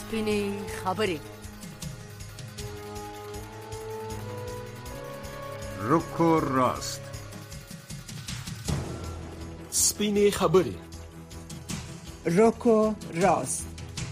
سپینې خبرې. رک و راست. سپینې خبرې. رک و راست.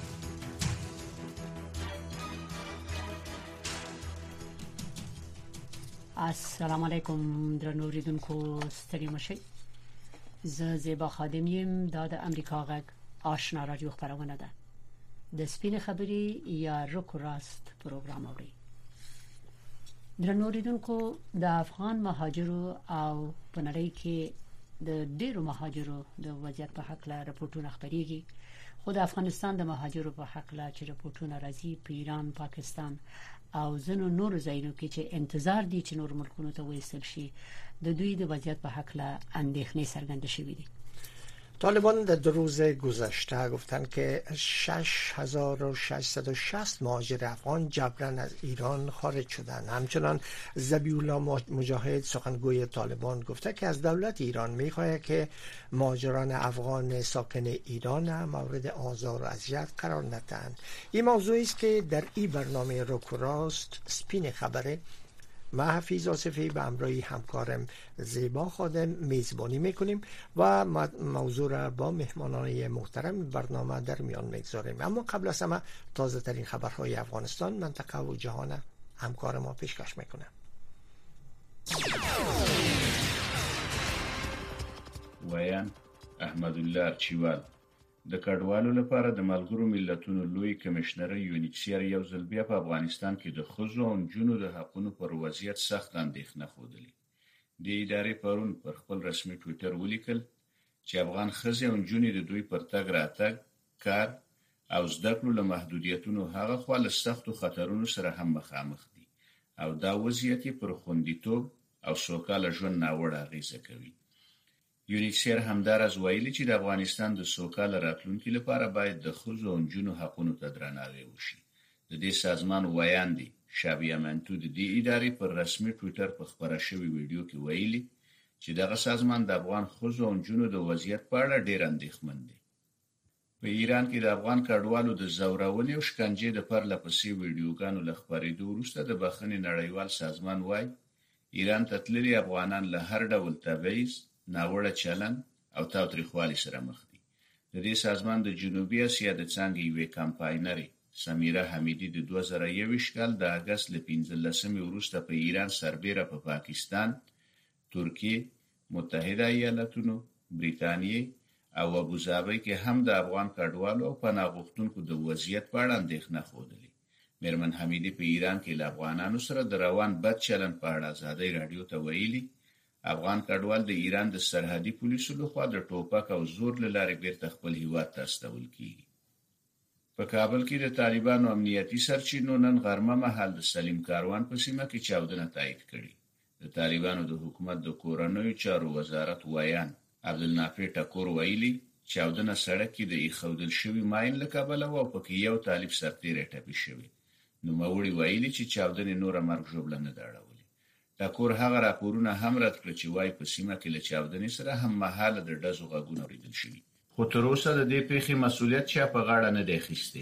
السلام علیکم درنو اوریدونکو، ستړي مشئ. زه زیبا خادم یم. دا د امریکا غږ آشنا رادیو خبرونه ده. د سپینې خبرې یا رک و راست پروګرام اوري. درنو اوریدونکو، د افغان مهاجرو او په نړۍ کې د ډیرو مهاجرو د وضعیت په حق له راپورټونه خبريږي. خو د افغانستان د مهاجرو په حق له چې راپورټونه راځي په ایران، پاکستان او ځینو نورو ځایونو کې چې انتظار دي چې نور ملکونو ته وېستل شي، د دوی د وضعیت په حق له اندېښنې څرګنده شوې دي. طالبان در 2 روز گذشته گفتند که 6660 مهاجر افغان جبراً از ایران خارج شدند. همچنان ذبیح الله مجاهد سخنگوی طالبان گفته که از دولت ایران می‌خواهد که مهاجران افغان ساکن ایران مورد آزار و اذیت قرار ندهند. این موضوعی است که در این برنامه رک و راست سپین خبره من حفیظ آصفی به همراه همکارم زیبا خادم میزبانی میکنیم و موضوع را با مهمانان محترم برنامه در میان میگذاریم. اما قبل از همه تازه ترین خبرهای افغانستان، منطقه و جهان همکار ما پیشکش میکنه. ویان احمدالله ارچیوال د کډوالو لپاره د ملګرو ملتونو لوی کمشنر یونیسیر یو ځل بیا په افغانستان کې د ښځو او نجونو د حقوقو پر وضعیت سخت اندېښنه ښودلې. د ادارې پرون پر خپل رسمي ټویټر ولیکل چې افغان ښځې او نجونې د دوی پر تګ راتګ، کار او زده کړو له محدودیتونو هغه خوا له سختو خطرونو سره هم مخامخ دي او دا وضعیت پر خوندیتوب او سوکاله ژوند ناوړه اغیزه کوي. یونیسیر همدارز ویلي چې د افغانستان د سوکاله راتلونکي لپاره باید د ښځو او نجونو حقونو ته درناوی وشي. د دې سازمان ویاندې شابیه منتو د دې ادارې پر رسمي ټویټر په خبره شوی ویډیو کې ویلي چې دغه سازمان د افغان ښځو او نجونو د وضعیت په اړه ډېر اندېښمن دی. په ایران کې د افغان کډوالو د ځورونې او شکنجې د پرله پسې ویډیوګانو له خپرېدو وروسته د بخښنې نړیوال سازمان وایي ایران ته تللي افغانان له هر ډول تبعیض، ناوړه چلند او تاوتریخوالي سره مخ دي. د دې سازمان د جنوبي اسیا د څانګې یوې کمپاینرې سمیره حمیدي د 2021 کال د اگست له 15 وروسته په ایران سربېره په پاکستان، ترکیه، متحده ایالاتونو، بریتانیې او ابوظبي کې هم د افغان کډوالو او پناه غوښتونکو د وضعیت په اړه اندېښنه ښودلې. میرمن حمیدي په ایران کې له افغانانو سره د روان بد چلند په اړه ازادۍ راډیو ته ویلي افغان کډوال د ایران د سرحدي پولیسو لخوا د ټوپک او زور له لارې بیرته خپل هیواد ته استول کیږي. په کابل کې د طالبانو امنیتي سرچینو نن غرمه مهال د سلیم کاروان په سیمه کې چاودنه تایید کړې. د طالبانو د حکومت د کورنیو چارو وزارت ویان عبدالنافع ټکور ویلي چاودنه سړک کې د ایښودل شوي ماین له کبله او پکې یو طالب سرتیری ټپي شوی. نوموړي ویلي چې چاودنې نوره مرګ ژوبله نه ده اړولې. ټکور هغه راپورونه هم رد کړ چې وايي په سیمه کې له چاودنې سره هم مهاله د ډزو غږونه اورېدل شوي. خو تر اوسه د دې پیښې مسؤلیت چا په غاړه نه دی اخیستی.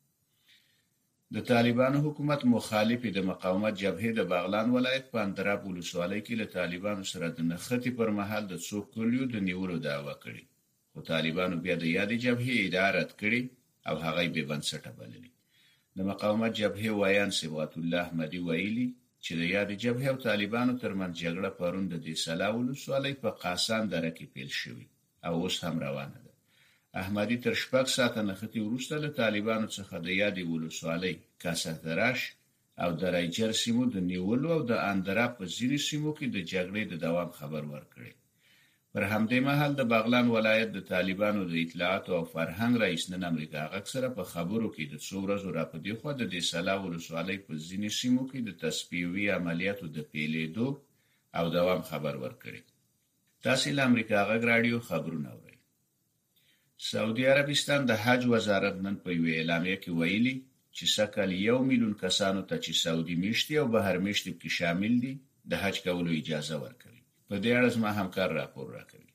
د طالبانو حکومت مخالفې د مقاومت جبهې د بغلان ولایت په اندراب ولسوالۍ کې له طالبانو سره د نښتې پر مهال د څو کلیو د نیولو دعوه کړې. خو طالبانو بیا د یادې جبهې ادعا رد کړې او هغه یې بې بنسټه بللې. د مقاومت جبهې ویان صبغت الله احمدي ویلي چې د یادې جبهې او طالبانو ترمنځ جګړه پرون د دې سلا ولسوالۍ په قاسان دره کې پیل شوې او اوس هم روانه ده. احمدي تر 6 ساعته نښتې وروسته له طالبانو څخه د یادې ولسوالۍ کاسه دراش او درایجر سیمو د نیولو او د اندراب په ځینو سیمو کې د جګړې د دوام خبر ورکړي. پر همدې مهال د بغلان ولایت د طالبانو د اطلاعات او فرهنګ رئیس نن امریکا غږ سره په خبرو کې د څو ورځو راپدې خو د دې سلا ولسوالۍ په ځینو سیمو کې د تصفیوي عملیاتو د پیلېدو او دوام خبر ورکړي. تاسو له امریکا غږ رادیو خبرونه اورئ. سعودي عربستان د حج وزارت نن په یو اعلامیه کې ویلي چې سکه‌ل 1 میلیون کسانو ته چې سعودي میشتي او بهر میشتي کې شامل دي د حج کولو اجازه ورکړي. په دې اړه زما همکار راپور راکوي.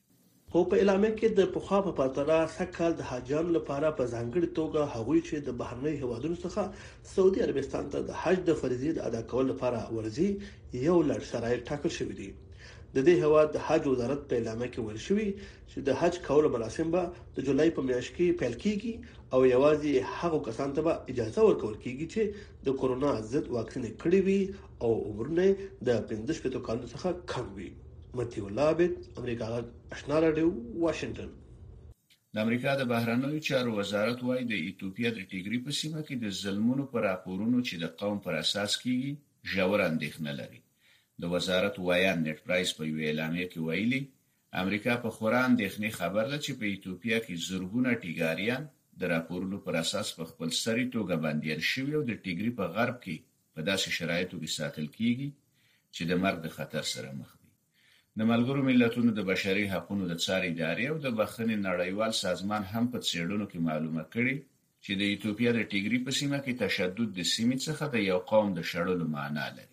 خو په اعلامیه کې د پخوا په پرتله سکهال د حاجیانو لپاره په ځانګړي توګه هغوی چې د بهرنۍ هیوادونو څخه سعودي عربستان ته د حج د فریضې د ادا کولو لپاره ورځي یو لړ شرایط ټاکل شوي دي. د دې هیواد د حج وزارت په اعلامیه کې ویل شوی چې د حج کولو مراسم به د جولای په میاشت کې پیل کیږي او یوازې هغه کسان ته به اجازه ورکول کیږي چې د کورونا ضد واکسین کړی وي او عمرونه د 15 کالو څخه کم وي. متي الله عبد، امریکا غږ آشنا رادیو، واشنگټن. د امریکا د بهرنیو چارو وزارت وايي د ایتوپیا د ټیګری په سیمه کې د ظلمونو پر راپورونو چې د قوم پر اساس کیږي ژور اندېښنه لري. د وزارت وایان نت پرایس په یو اعلامیه کې ویلي امریکا په خورا اندېښنې خبر ده چې په ایتوپیا کې زرګونه ټیګاریان د راپورونو پر اساس په خپل سری توګه بندیان شوي او د ټیګری په غرب کې په داسې شرایطو کې ساتل کیږي چې د مرګ د خطر سره مخ دي. د ملګرو ملتونو د بشري حقوقو د څار ادارې او د بخښنې نړیوال سازمان هم په څېړنو کې معلومه کړي چې د ایتوپیا د ټیګری په سیمه کې تشدد د سیمې څخه د یو قوم د شړلو معنا لري.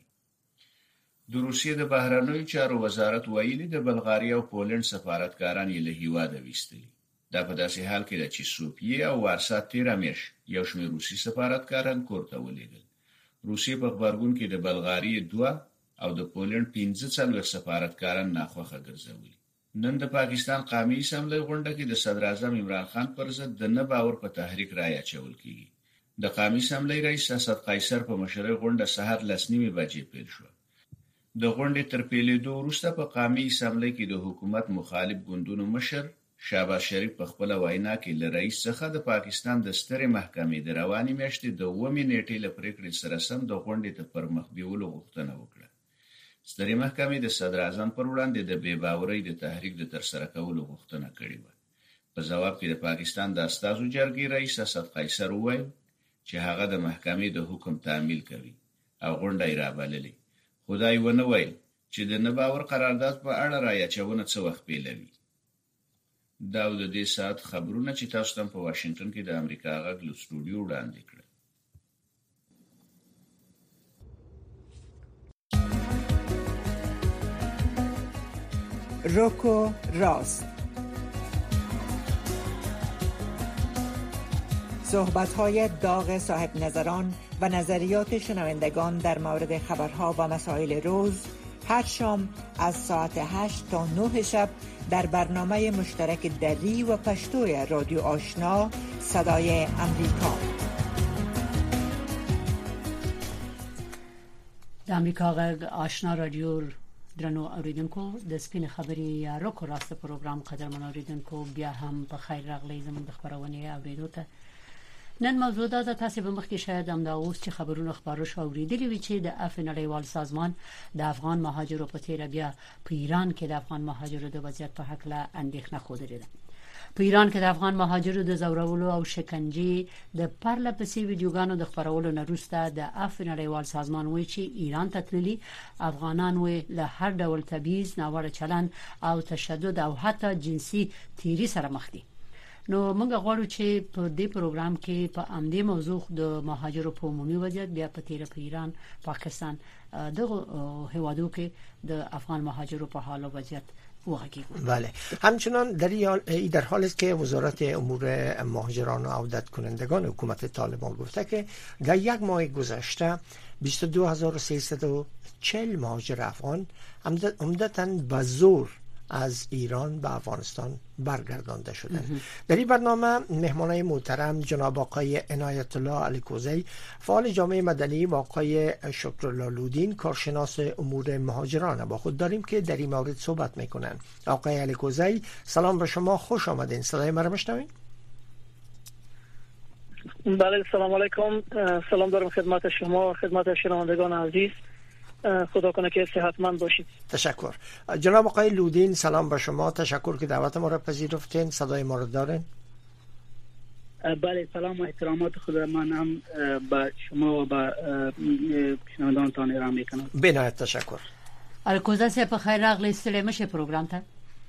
د روسیې د بهرنیو چارو وزارت ویلي د بلغاریا او پولند سفارتکاران یې له هیواده ویستلي. دا په داسې حال کې ده چې سوفیه او وارسا تیره میاشت یو شمېر روسي سفارتکاران کور ته ولېږل. روسیې په خبرګون کې د بلغاریا 2 او د پولند 15 سفارتکاران ناخوښه ګرځولي. نن د پاکستان قومي اسمبلی غونډه کې د صدر اعظم عمران خان پر ضد د نه باور په تحریک رایه اچول کیږي. د قومي اسمبلی رئیس اسد قیصر په مشرۍ غونډه سهار 10:30 بجې پیل شو. د غونډې تر پیلېدو وروسته په قومي اسمبلی کې د حکومت مخالف ګوندونو مشر شهباز شریف په خپل وینا کې له رئیس څخه د پاکستان د سترې محکمې د رواني میاشتې د 9 نیټې له پریکړې سره سم د غونډې ته پرمخ بیولو غوښتنه وکړه. سترې محکمې د صدر اعظم پر وړاندې د بې باورۍ د تحریک د ترسره کولو غوښتنه کړې وه. په ځواب کې د پاکستان د استازو جرګې رئیس اسد قیصر وویل چې هغه د محکمې د حکم تعمیل کوي او غونډه یې رابللې. خدای ونه ویل چې د نه باور قرارداد په اړه رایه اچونه څه وخت پیلوي. دا د دې ساعت خبرونه چې تاسو ته په واشنگټن کې د امریکا غږ له سټوډیو وړاندې کړل. روکو راست، صحبت‌های داغ صاحب نظران و نظریات شنوندگان در مورد خبرها و مسائل روز هر شام از ساعت 8 تا 9 شب در برنامه مشترک دری و پشتوی رادیو آشنا صدای امریکا. د امریکا غږ آشنا رادیو درنو اوریدونکو، د سپین خبري یا روکو راست پروګرام قدرمن اوریدونکو بیا هم په خیر راغلی زموږ د خبرونه اوریدو ته. نن موضوع دا تاسو به مخکې شاید هم دا اوس چې خبرونه خبرو شو اوریدلی وي چې د عفو نړیوال سازمان د افغان مهاجرو په تیر بیا په ایران کې د افغان مهاجرو د وضعیت په حق له اندېښنه خوده لري. په ایران کې د افغان مهاجرو د زورولو او شکنجې د پرله پسې ویډیوګانو د خبرولو نه وروسته د عفو نړیوال سازمان وایي چې ایران ته تللي افغانان له هر ډول تبعیض، ناوړه چلند او تشدد او حتی جنسي تیری سره مخ دي. نو موږ غواړو چې په دې پروګرام کې په امدې موضوع د مهاجرو په عمومي وضعیت بیا په تیر په ایران، پاکستان دغه هیوادو کې د افغان مهاجرو په حال او وضعیت بله. همچنان در حال است که وزارت امور مهاجران و عودت کنندگان حکومت طالبان گفته که در یک ماه گذشته 22340 مهاجر افغان عمدتاً به زور از ایران به افغانستان برگردانده شدند. در این برنامه مهمانای محترم جناب آقای عنایت الله علیکوزی فعال جامعه مدنی و آقای شکرالله لودین کارشناس امور مهاجران با خود داریم که در این مورد صحبت میکنند. آقای علیکوزی سلام به شما، خوش آمدین. صدای ما رو میشنوین؟ بله، سلام علیکم. سلام دارم خدمت شما، خدمت شنوندگان عزیز. خدا کنه که صحتمند باشید. تشکر. جناب آقای لودین سلام به شما، تشکر که دعوت ما را پذیرفتین. صدای ما را دارین؟ بله، سلام و احترامات خدا من هم به شما و به شنوندگانتان ارائه میکنم. بنهایت تشکر. الکوزا سه په خیر راغلی ستړي مشه پروګرام ته.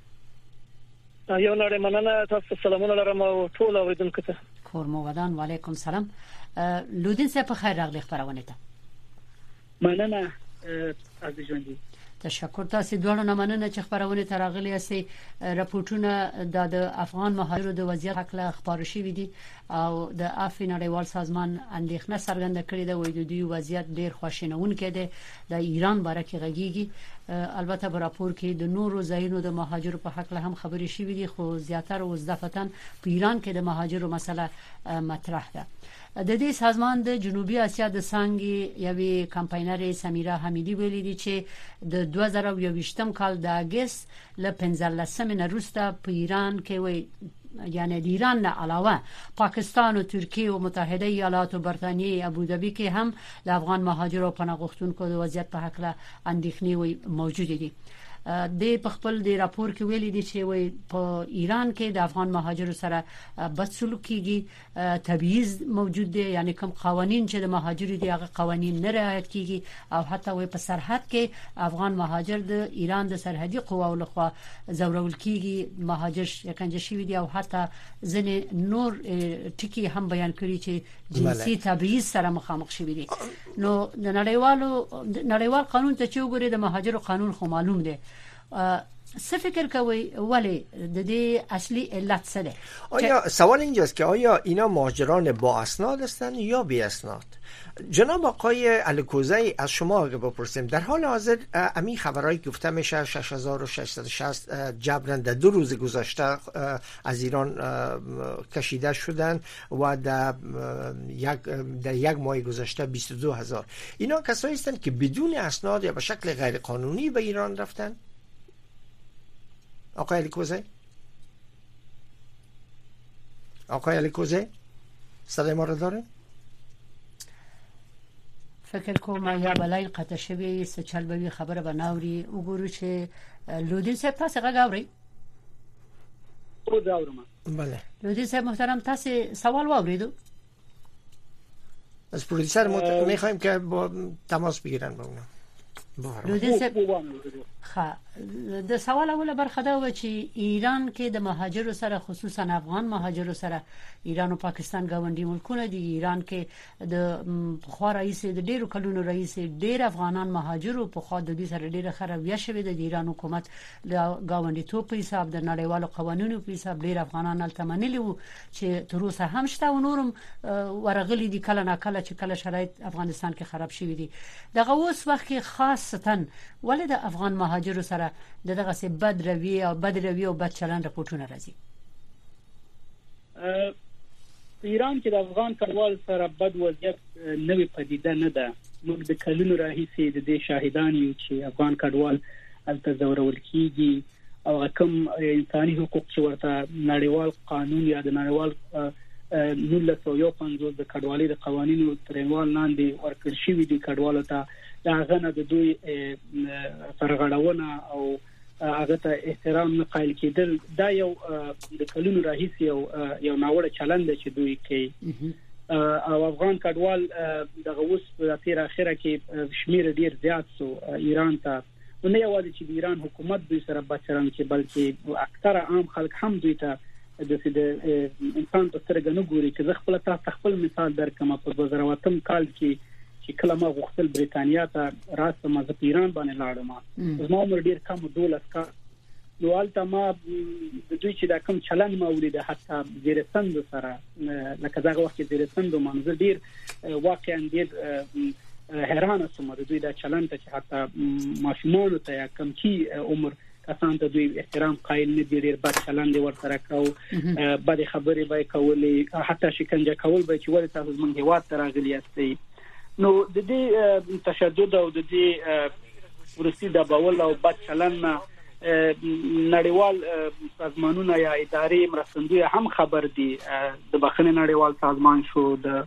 یو لړ مننه، تاسو سلامونه لرم او ټول اوریدونکو ته. کورمو ودان، وعلیکم سلام. لودین سه په خیر راغلی خبرونه ته. مننه عزیز ژوندي. تشکر. تاسو دوه نه مننه چې خبرونه تراغلي اسي راپورټونه د افغان مهاجرو د وضعیت حق خبر شوې دي او د عفو نړیوال سازمان اندېښنه څرګنده کړې ده وایي د دوی وضعیت ډیر خواشینونکی دی د ایران باره کې غږیږي. البته په راپور کې د نورو ځایونو د مهاجرو په حق له هم خبرې شوې دي خو زیاتره وزدفتن په ایران کې د مهاجرو مسله مطرح ده. د دې سازمان د جنوبي اسیا د څنګه یوې کمپاینر سمیرا حمیدی ویلي دي چې د 2022م کال د اگست ل 15 نه وروسته په ایران کې وي یعنی د ایران نه علاوه پاکستان او ترکیه او متحده ایالات او برتانیې ابوظبي کې هم د افغان مهاجرو پناه غوښتونکو د وضعیت په حق له اندېښنې موجود دي. د خپل د راپور کې ویلي دي چې وي په ایران کې د افغان مهاجرو سره بد سلوک کیږي، تبعیض موجود دی، یعنی کوم قوانین چې د مهاجرو دی هغه قوانین نه رعایت کیږي او حتی وي په سرحد کې افغان مهاجر د ایران د سرحدي قواو لخوا زورول کیږي، مهاجر شکنجه شوی دي او حتی ځنې نور ټکی هم بیان کړی چې جنسي تبعیض سره مخامخ شوی دي. نو د نړیوال قانون ته چې وګوري د مهاجرو قانون خو معلوم دی. څه فکر کوي ولی د دې اصلي علت څه ده؟ آیا سوال اینجاست که آیا اینا مهاجران با اسناد هستند یا بی اسناد؟ جناب آقای الکوزی از شما اگه بپرسیم در حال حاضر امی خبرایی گفته میشه 6660 جبران در 2 روز گذشته از ایران کشیده شدن و در یک ماه گذشته 22000. اینا کسایی هستند که بدون اسناد یا به شکل غیر قانونی به ایران رفتن؟ آقای الکوزی صدای ما رو داره؟ فکر کوم یا بلای قطع شوی سچل به خبره بناوري وګورو چې لودین صاحب تاسو غاوري او داورم. بله لودین صاحب محترم تاسو سوال واوریدو؟ از پرودیسر میخوایم که با تماس بگیرن با اونا. لودین صاحب د سوال اوله برخه دا و چې ایران کې د مهاجرو سره خصوصا افغان مهاجرو سره ایران او پاکستان گاونډي ملکونه دي. ایران کې د خو رئیس د ډیرو کلونو رئیس ډیر افغانان مهاجرو په خو د دې سره ډیره خرابیا شوې د ایران حکومت له گاونډي تو په حساب د نړیوالو قوانینو په حساب ډیر افغانان التمنلي وو چې تر اوسه هم شته او نورم ورغلي دي کله نه کله چې کله شرایط افغانستان کې خراب شوي دي. دغه اوس وخت کې خاصتا ولې د افغان مهاجرو سره دغه څه بد رویه او بد چلند راپورټونه راځي؟ ایران کې د افغان کډوال سره بد وضعیت نوې پدیده نه ده. موږ د کلونو راهیسې د دې شاهدان یو چې افغان کډوال الته زورول کیږي او کوم انساني حقوق چې ورته نړیوال قانون یا د نړیوال 1950 د کډوالۍ د قوانینو ترنوال لاندې ورکړل شوی دي کډوالو ته دا غنه د دوی سرغړونه او هغه ته احترام نه قایل کېدل دا یو د کلونو راهیسې یو ناوړه چلند چې دوی کوي او افغان کډوال دغه اوس په تیر اخره کې شمیر ډیر زیات سو ایران ته نه یوازې چې د ایران حکومت دوی سره بچران کې بلکې اکثره عام خلک هم دوی ته د انسان په سترګه نه ګوري. چې خپل تاسو خپل مثال درکمه په 2008 کال کې چې کله ما غوښتل بریتانیا ته راستم از ایران باندې لاړم زما عمر ډیر کم 12 کال نو البته ما د دوی چې دا کوم چلند ما ولیده حتی زیرستند سره لکه دغه وخت زیرستند منځ ډیر واقعا ډیر حیران سوم د دوی دا چلند چې حتی ماشومان ته کم کی عمر کسان ته دوی احترام قائل نه دي. ډیر بد چلند ورسره کوي بد خبرې به کولې حتی شکنجه کول به چې ولې تاسو موږ هیواد ته راغلي یاستئ. نو د دې تشدد او د دې ورسي د باول او بد چلند نړیوال سازمانونه یا ادارې مرستندوی هم خبر دي. د بخښنې نړیوال سازمان شو د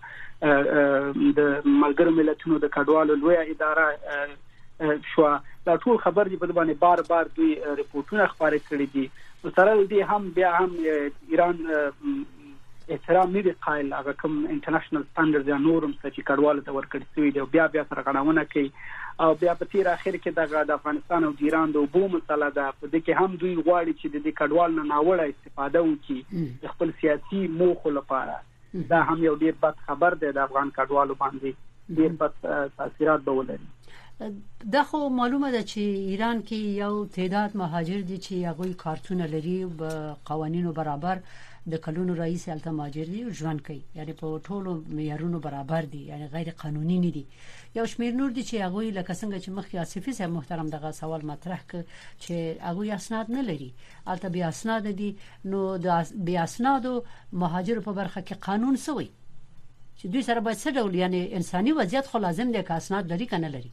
ملګرو ملتونو د کډوالو لوی اداره شو دا ټول خبر دي په باندې بار بار دوی ریپورتونه خبرې کړې دي. سره دې هم بیا هم ایران احترام نه دی قائل هغه کوم انټرنیشنل سټانډرډ یا نورم چې کډوالو ته ورکړل شوی دی بیا سره غناونه کوي او بیا په تیر اخر کې د افغانستان او ایران د اوبو مسله ده په دې کې هم دوی غواړي چې د کډوال نه ناوړه استفاده وکړي خپل سیاسي موخو لپاره. دا هم یو ډیر بد خبر دی د افغان کډوالو باندې ډیر بد تاثیرات به ولري. دا خو معلومه ده چې ایران کې یو تعداد مهاجر دي چې هغه کارتونه لري په قوانینو برابر د کلونو رئیس الته مهاجر دي ژوند کوي یعنی په ټولو معیارونو برابر دي یعنی غیر قانوني نه دي یو شمیر نور دي چې هغه لکه څنګه چې مخکې آصفي صاحب محترم دغه سوال مطرح ک چې هغه اسناد نه لري الته بیا اسناد دي نو د بیا اسنادو مهاجر په برخه کې قانون سوی چې دوی سره باید څه ډول یعنی انساني وضعیت خو لازم دی که اسناد لري کنه لري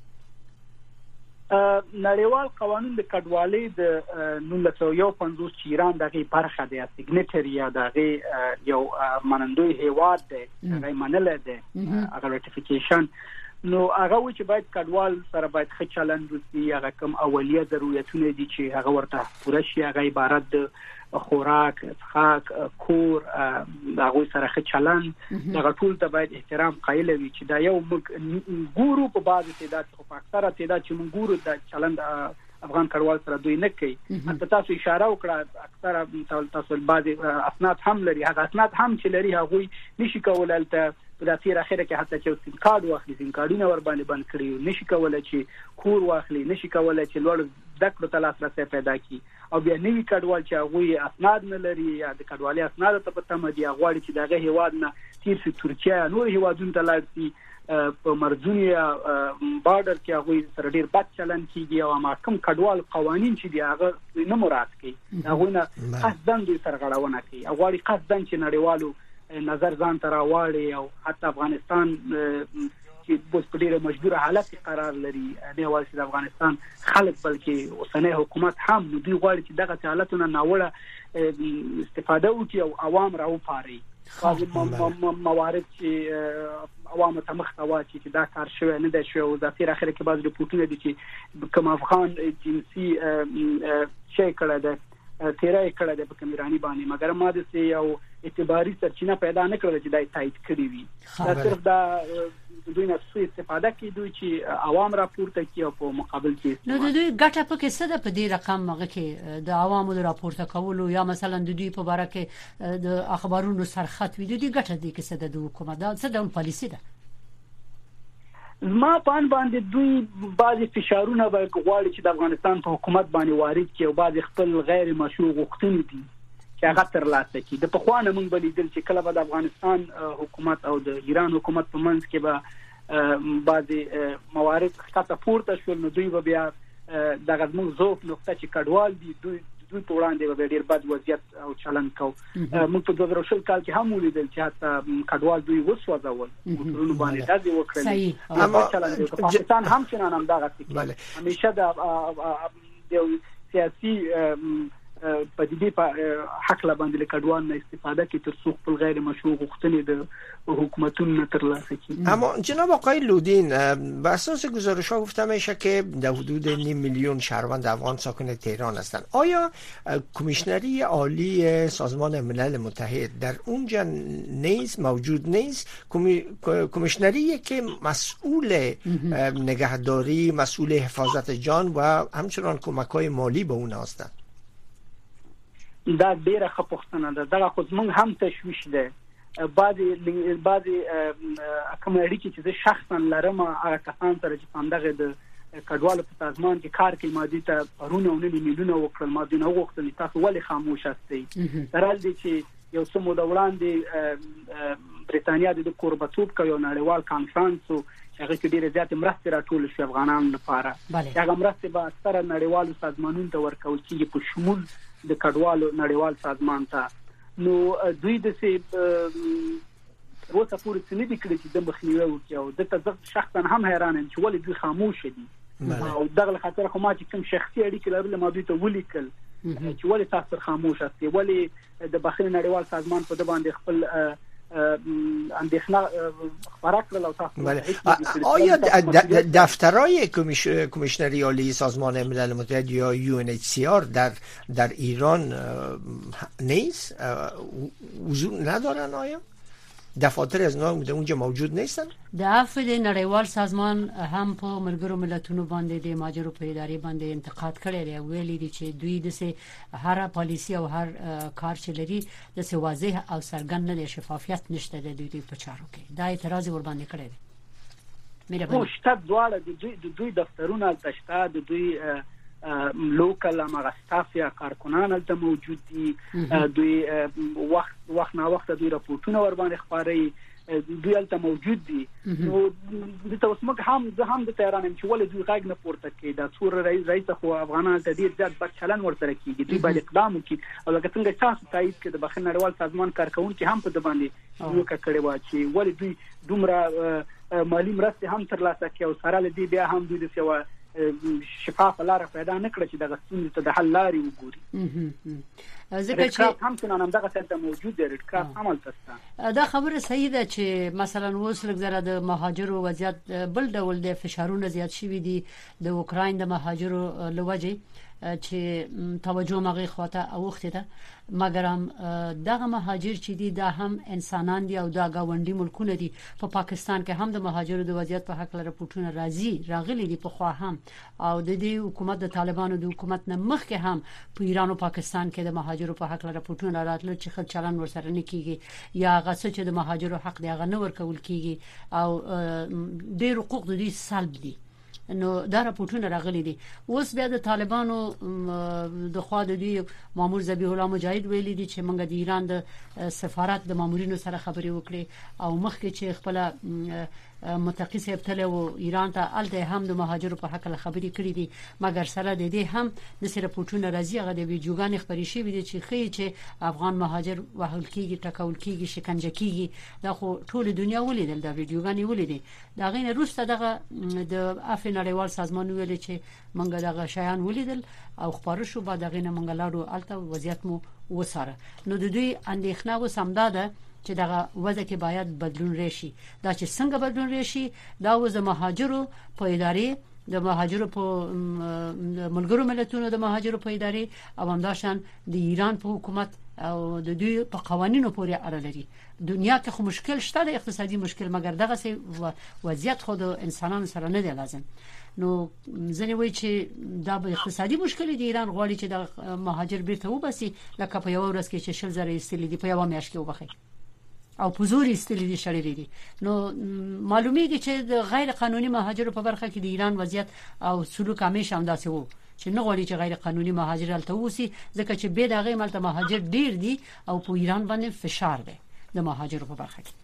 نړیوال قوانین د کډوالۍ د 1951 چې ایران دغه برخه دی سیګنیټری یا دغه یو منندوی هیواد دی هغه منل دی هغه راتیفیکیشن نو هغه چې باید کډوال سره باید ښه چلند وکړي هغه کوم اولیه ضرورتونه دي چې هغه ورته پوره شي هغه عبارت د خوراک څښاک کور هغه سره ښه چلند هغه ټول ته باید احترام قایل وي چې دا یو ګورو په بعض تعداد خو په اکثره تعداد چې موږ ګورو د چلند افغان کډوال سره دوی نه کوي حتی تاسو اشاره وکړه اکثره تاسو بعض اسناد هم لري هغه اسناد هم چې لري هغه نشي کولای ته په تیر اخره کې حتی چې سیم کارت واخلي سیم کارتونه ور باندې بند کړی نشي کولای چې کور واخلي نشي کولای چې لوړ دکړو ته لاسرسي پیدا کړي او بیا نوی کډوال چې هغه اسناد نه لري یا د کډوالي اسناد ته په تمه دي غواړي چې دغه هیواد نه تیر شي ترکیه نور هیوادونو ته لاړ شي په مرزونیا بارډر کې هغه سره ډیر بد چلن کیږي او ما کوم کډوال قوانين چې دی هغه نه مراد کوي هغه نه قصدن دي سرغړونه کوي هغه قصدن چې نړیوالو نظر ځان ته راوړي او حتی افغانستان چې په ډیره مجبوره حالت کې قرار لري نه وایي د افغانستان خلک بلکې اوسنۍ حکومت هم دوی غواړي چې دغه حالتونه ناوړه استفاده وکړي او عوام راوپاري موارد چې عوام ته مخ ته واچي چې دا کار شوی نه دی شوی او د تیر اخر کې بعض ریپورتونه دي چې کوم افغان جنسي شي کړه ده تیرای کړه ده په کمیرانی باندې مګر ما د سي او اعتباري سرچینه پیدا نه کړل چې دای تایید کړی وي دا صرف دا دوی نه څه استفاده کوي دوی چې عوام راپورته کوي په مقابل کې نو د دوی ګټه په کې څه ده په دې رقم مغه کې د عوامو راپورته کولو یا مثلا د دوی په اړه کې د اخبارونو سرخط وي د دوی ګټه دي کې څه ده د حکومت دا څه ډول پالیسی ده ما پان باندې دوی بعضی فشارونه غواړي چې د افغانستان په حکومت باندې وارد کړي او بعضی خپل غیر مشروع غوښتنې دي چې هغه ترلاسه کړي د پخوانه موږ بلیدل چې کله به د افغانستان حکومت او د ایران حکومت په منځ کې به بعضی موارد ښکته پورته شول نو دوی به بیا دغه موږ ضعف نقطه چې کډوال دي دوی په وړاندې به ډیر بد وضعیت او چلند کو موږ په 2000 کال کې هم ولیدل چې حتی کډوال دوی وسوځول موټرونو باندې دازي وکړل اما چلند په پاکستان هم څنګه هم دغه څه همیشه د سیاسي په دې په حق لا باندې کډوال نه استفاده کوي تر څو خپل غیر مشروع غوښتنې د حکومتونو ترلاسه کړي. اما جناب آقای لودین بر اساس گزارش‌ها گفته میشه که در حدود 9 میلیون شهروند افغان ساکن تهران هستند. آیا کمیشنری عالی سازمان ملل متحد در اونجا نیست موجود نیست؟ کمیشنری که مسئول نگهداری، مسئول حفاظت جان و همچنان کمک‌های مالی به اون هستند؟ دا ډیره ښه پوښتنه ده دا خو موږ هم تشویش ده بعضی کوم اړیکې چې زه شخصا لرم هغه کسان سره چې همدغه د کډوالو په سازمان کې کار کوي مادي ته پرونه ونې میلیونه وکړل مادي نه وغوښتل تاسو ولې خاموش استئ درال دي چې یو څه مو د وړاندې بریتانیا د کوربتوب کوي نړیوال کانفرنس هغه کې ډیره زیات مرستې راټول شو افغانانو لپاره هغه مرستې به اکثره نړیوالو سازمانونو ته ورکول کیږي په شمول د کډوالو نړیوال سازمان ته نو دوی د سي وڅ پورې څه نه دي کړی چې د مخنیوي وکړي او د شخصا هم حیران یم چې ولې دوی خاموش دي او دغه خاطر خو ما چې کوم شخصي اړیکې لرل ما دوی ته ولیکل چې ولې تاسو خاموش استئ ولې د بخښنې نړیوال سازمان په د باندې خپل اندېښنه خبره کړل او تاسو آیا دفترهای کمیشنری عالی سازمان ملل متحد یا UNHCR در ایران نیست؟ حضور ندارن آیا؟ دفاتر از اونجا موجود نیستن؟ د عفو د نړیوال سازمان هم په ملګرو ملتونو باندې د ماجرو په ادارې باندې انتقاد کړی دی ویلي دي چې دوی د سه هر پالیسی او هر کار چې لري د سه واضح او څرګند نه شفافیت نشته د دوی په چارو کې دا اعتراض ور باندې کړی دی شته دواړه د دوی دفترونه تشته، د دوی لوکل مغستاف یا کارکنان هلته موجود دي، دوی وخت نه وخت دوی راپورټونه ور باندې خبري، دوی هلته موجود دي. نو د توسمک هم د تهران چې ولې دوی غږ نه پورته کوي، دا څور رئیس خو افغانان ته ډیر زیات بد چلن ورسره کیږي، دوی باید اقدام وکړي. او لکه څنګه تاسو تایید کړئ د بخښنې نړیوال سازمان کارکونکي هم په د باندې یو کړي و چې ولې دوی دومره مالی مرستې هم ترلاسه کوي او سره له دې بیا هم دوی د سیوا شفاف لاره پیدا نکړه چې د غستون ته د حل لارې وګوري. ځکه چې هم څنګه هم دغه څه موجود دی، ریډ کراس عمل تاسو دا خبره صحیح ده چې مثلا اوس لږ د مهاجرو وضعیت بل ډول د فشارونو زیات شوي دي د اوکراین د مهاجرو لوجه چې توجه مغه خواته اوخته ده، مګر هم دغه مهاجر چې دي دا هم انسانان دي او دا گاونډي ملکونه دي. په پاکستان کې هم د مهاجرو د وضعیت په حق لپاره راپورټونه راغلي دي په خوا هم، او د دې حکومت د طالبانو د حکومت نه مخکې هم په ایران او پاکستان کې د مهاجرو په حق لپاره راپورټونه راتلل چې خل چلن ورسره نه کیږي یا غصه چې د مهاجرو حق دی هغه نه ورکول کیږي او ډېر حقوق د دې سلب دي. نو دا راپورټونه راغلي دي. اوس بیا د طالبانو د خوا د دې مامور ذبیح الله مجاهد ویلي دي چې موږ د ایران د سفارت د مامورینو سره خبرې وکړې او مخکې چې خپل متقی صاحب تل او ایران ته الته هم د مهاجرو په حق خبرې کړې دي، مګر سره د دې هم د سره راپورټونه راځي هغه د ویډیوګان خبرې شوې دي چې خې چې افغان مهاجر وهل کیږي، ټکول کیږي، شکنجه کیږي. دا خو ټول دنیا ولیدل، دا ویډیوګان ولیدل. دا غینه روسته دغه د افن نړیوال سازمان ویل چې منګه دغه شیان ولیدل او خبر شو، بعد غینه منګه لاړو الته وضعیت مو وساره. نو د دوی اندېښنه وسمداده چې دغه وضع کې باید بدلون راشي. دا چې څنګه بدلون راشي دا وز مهاجرو په ادارې، د مهاجرو په ملګرو ملتونو د مهاجرو په ادارې او همداشان د ایران په حکومت او د دوی په قوانینو پورې اړه لري. دنیا کې خو مشکل شته، د اقتصادي مشکل، مګر دغه سي وضعیت خو د انسانانو سره نه دی لازم. نو ځنې وایي چې دا به اقتصادي مشکل دی، ایران غواړي چې د مهاجر بیرته وباسي، لکه په یو ورځ کې چې 60,000 استلی دي په یو میاشت کې وبخي او پزوري استلی دي شړلې دي. نو معلومیږي چې د غیر قانوني مهاجرو په برخه کې د ایران وضعیت او سلوک همیشه همداسې وو چې نه غواړي چې غیر قانوني مهاجر الته وسی، ځکه چې به دغه ملته مهاجر ډیر دي او په ایران باندې فشار دی د مهاجرو په برخه کې.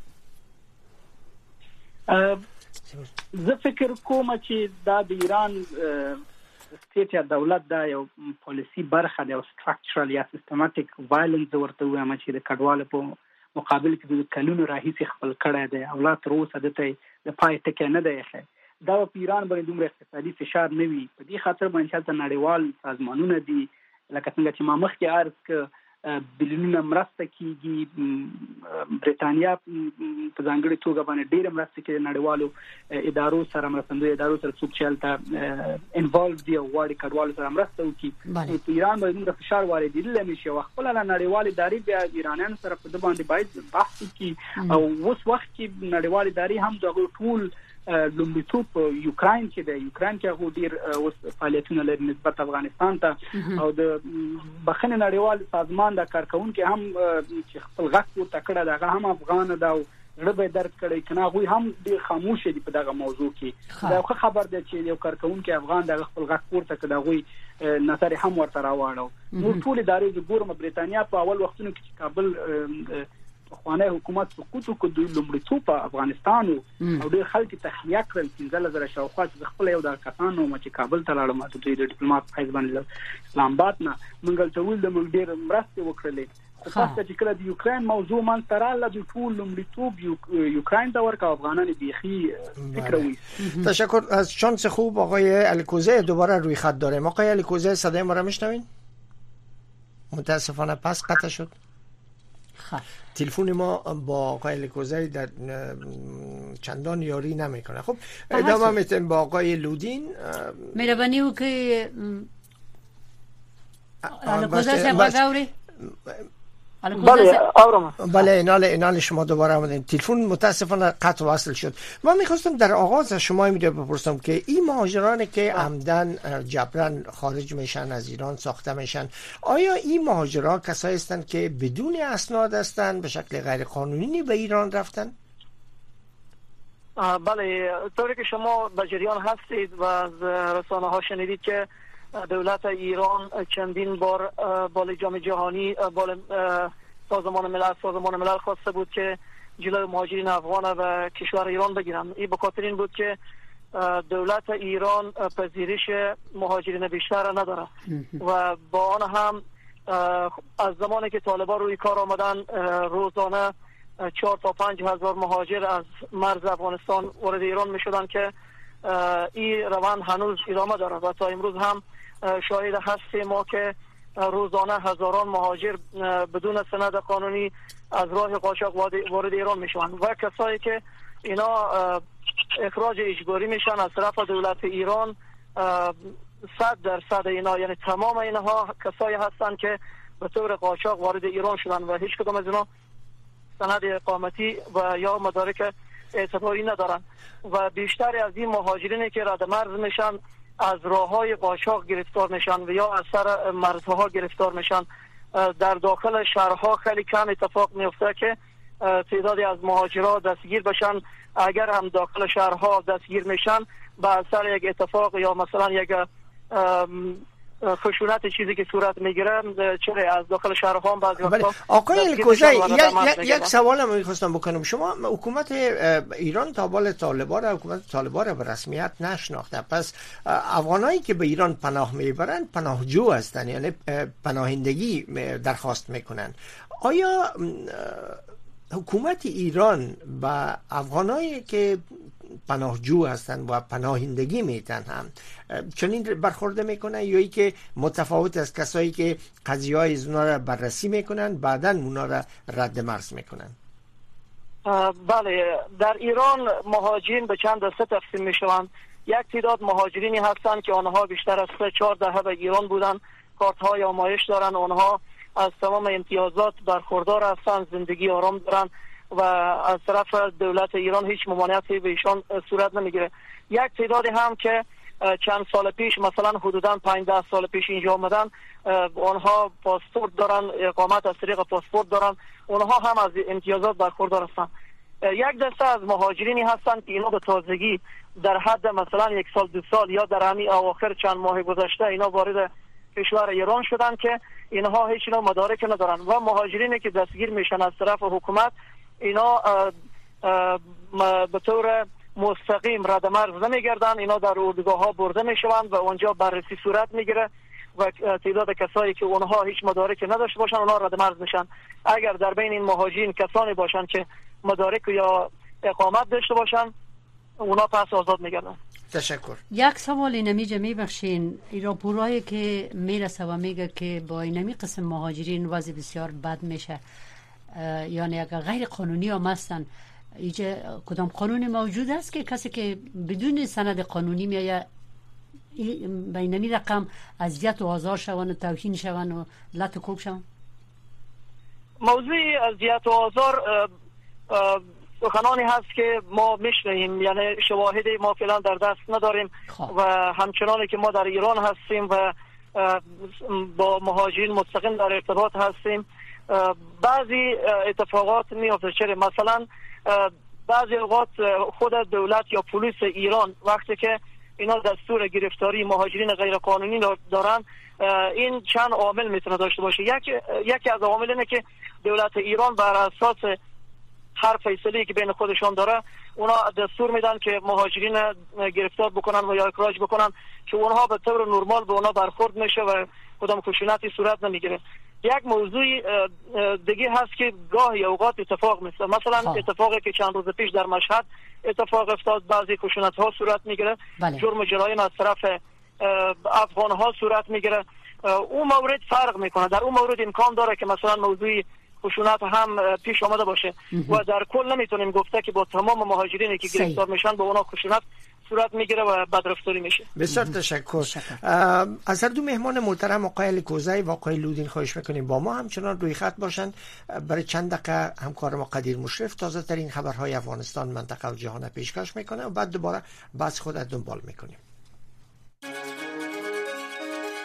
زه فکر کوم چې دا د ایران سټیټ یا دولت دا یو پالیسی برخه دی او سټراکچرل یا سیستماتیک وایلنس ورته وایم چې د کډوالو په مقابل کې د کلونو راهیسې خپل کړی دی او لا تر اوسه دته د پای ټکی نه دی ښه. دا په ایران باندې دومره اقتصادي فشار نه وي، په دې خاطر باندې چې نړیوال سازمانونه دي لکه څنګه چې ما مخکې عرض ک بلیونونه مرسته کیږي، برېټانیا په ځانګړي توګه باندې ډېر مرسته کوي نړیوالو ادارو سره، مرستندوی ادارو سره څوک چې هلته انوالو دي او غواړي کډوالو سره مرسته وکړي. په ایران باندې د فشار واردېدل نشي او خپل نړیوال ادارې بیا ایرانیانو سره په دې باندې باید بحث وکړي. او اوس وخت کې نړیوال ادارې هم دغه ټول لومړیتوب یوکراین کې دی، یوکراین کې هغه ډیر اوس فعالیتونه لري نسبت افغانستان ته او د بخښنې نړیوال سازمان د کارکونکو هم چې خپل غږ پورته کړی دغه هم افغان دا ربه درد کړی کنه غوي هم ډیر خاموش دي په دغه موضوع کې. دا خبر ده چې یو کارکونکو افغان دغه خپل غږ پورته کړی غوي نظر هم ورته راوړو. نو ټول ادارې د ګورم برېټانیا په اول وختونو کې کابل خوانه حکومت سقوط کو دوی لومړیتوب په افغانستان او ډېر خلک تخلیه کړل 15,000 شاوخوا چې خپل یو د کسانو چې کابل ته لاړم ته دوی د ډیپلوماټ فایز باندې اسلام آباد نه منګل ته ول د موږ ډېر مرسته وکړلې. خو تاسو چې کله د یوکرين موضوع مان تراله د ټول لومړیتوب یوکرين دا ورکه افغانان بیخی فکر وي. تشکر از شانس خوب آقای الکوزه دوباره روی خط داریم. آقای الکوزه صدای ما را میشنوین؟ متاسفانه پس قطع شد. تلفن ما با آقای الکوزه در چندان یاری نمیکنه. خب ادامه میتیم با آقای لودین. مهربانی و که الکوزه سے بگاوری بله نال شما دوباره آمدین. تلفن متاسفانه قطع وصل شد. من میخواستم در آغاز از شما میده بپرسم که این مهاجرانی که عمدن جبران خارج میشن از ایران ساخته میشن، آیا این مهاجرها کسایی هستند که بدون اسناد هستند، به شکل غیر قانونی به ایران رفتن؟ بله، طوری که شما به جریان هستید و از رسانه ها شنیدید که دولت ایران چندین بار با لجام جهانی با سازمان ملل خواسته بود که جلوی مهاجرین افغان و کشور ایران بگیرن. این به خاطر این بود که دولت ایران پذیرش مهاجرین بیشتر نداره و با آن هم از زمانی که طالبان روی کار آمدن روزانه 4 تا 5 هزار مهاجر از مرز افغانستان وارد ایران می شدن که این روند هنوز ادامه داره و تا امروز هم شاهد هستیم ما که روزانه هزاران مهاجر بدون سند قانونی از راه قاچاق وارد ایران می شوند و کسایی که اینا اخراج اجباری میشن از طرف دولت ایران 100% اینا، یعنی تمام اینها کسایی هستند که به طور قاچاق وارد ایران شدن و هیچ کدام از اینا سند اقامتی و یا مدارک اعتباری ندارن و بیشتر از این مهاجرینی که رد مرز میشن از راههای قاچاق گرفتار میشن و یا از سر مرزها گرفتار میشن. در داخل شهرها خیلی کم اتفاق میفته که تعدادی از مهاجرها دستگیر بشن. اگر هم داخل شهرها دستگیر میشن به اثر یک اتفاق یا مثلا یک خشونت چیزی که صورت میگیره چرا از داخل شهرها هم بعضی وقتا آقای الکوزی یک سوال من میخواستم بکنم. شما حکومت ایران تا بال طالبان حکومت طالبان به رسمیت نشناخته، پس افغانایی که به ایران پناه میبرن پناهجو هستن، یعنی پناهندگی درخواست میکنن. آیا حکومت ایران با افغانایی که پناهجو هستند و پناهندگی میتن هم چنین برخورد میکنن یا ای که متفاوت از کسایی که قضیه های از اونا را بررسی میکنن بعدن اونا را رد مرز میکنن؟ بله، در ایران مهاجرین به چند دسته تقسیم میشوند. یک تعداد مهاجرینی هستند که آنها بیشتر از 3-4 دهه به ایران بودن، کارت های آمایش دارن، آنها از تمام امتیازات برخوردار هستند، زندگی آرام دارن و از طرف دولت ایران هیچ ممانعتی به ایشان صورت نمیگیره. یک تعدادی هم که چند سال پیش مثلا حدوداً 5-10 سال پیش اینجا آمدن، آنها پاسپورت دارن، اقامت از طریق پاسپورت دارن، آنها هم از امتیازات برخوردار هستند. یک دسته از مهاجرینی هستند که اینا به تازگی در حد مثلا 1 سال 2 سال یا در همین اواخر چند ماه گذشته اینا وارد کشور ایران شدن که اینها هیچ نوع مدارک ندارن و مهاجرینی که دستگیر میشن از طرف حکومت اینا به طور مستقیم رد مرز نمیگردن، اینا در اردوگاه ها برده میشوند و اونجا بررسی صورت میگیره و تعداد کسایی که اونها هیچ مدارک نداشته باشن اونها رد مرز میشن. اگر در بین این مهاجرین کسانی باشن که مدارک یا اقامت داشته باشن اونا پس آزاد میگردن. تشکر. یک سوال اینمیجه میبخشین، راپورایی که میرسه و میگه که با اینمی قسم مهاجرین وضع بسیار بد میشه، یعنی اگر غیر قانونی هم هستن، اینجا کدام قانونی موجود است که کسی که بدون سند قانونی میایه به اینمی رقم اذیت و آزار شون و توهین شون و لط و کوب شون؟ موضوع اذیت و آزار سخنانی هست که ما میشنویم، یعنی شواهدی ما فعلا در دست نداریم و همچنانی که ما در ایران هستیم و با مهاجرین مستقیم در ارتباط هستیم بعضی اتفاقات میفته. چرا مثلا بعضی اوقات خود دولت یا پلیس ایران وقتی که اینا دستور گرفتاری مهاجرین غیر قانونی دارن، این چند عامل میتونه داشته باشه. یکی از عوامل اینه که دولت ایران بر اساس هر فیصله‌ای که بین خودشان داره اونا دستور میدن که مهاجرین گرفتار بکنن و یا اخراج بکنن که اونها به طور نرمال به اونا برخورد میشه و کدام خشونتی صورت نمیگیره. یک موضوع دیگه هست که گاهی اوقات اتفاق میفته، مثلا اتفاقی که چند روز پیش در مشهد اتفاق افتاد، بعضی خشونت ها صورت میگیره، جرم و جرایم از طرف افغان ها صورت میگیره. اون مورد فرق میکنه، در اون مورد امکان داره که مثلا موضوع خشونت هم پیش آمده باشه و در کل نمیتونیم گفته که با تمام مهاجرینی که گرفتار میشن با اونا خشونت صورت میگیره و بدرفتاری میشه. بسیار تشکر. از هر دو مهمان محترم آقای الکوزی و آقای لودین خواهش میکنیم با ما همچنان روی خط باشن. برای چند دقیقه همکار ما قدیر مشرف تازه ترین خبرهای افغانستان، منطقه و جهان پیشکش میکنه و بعد دوباره بحث خود دنبال میکنیم.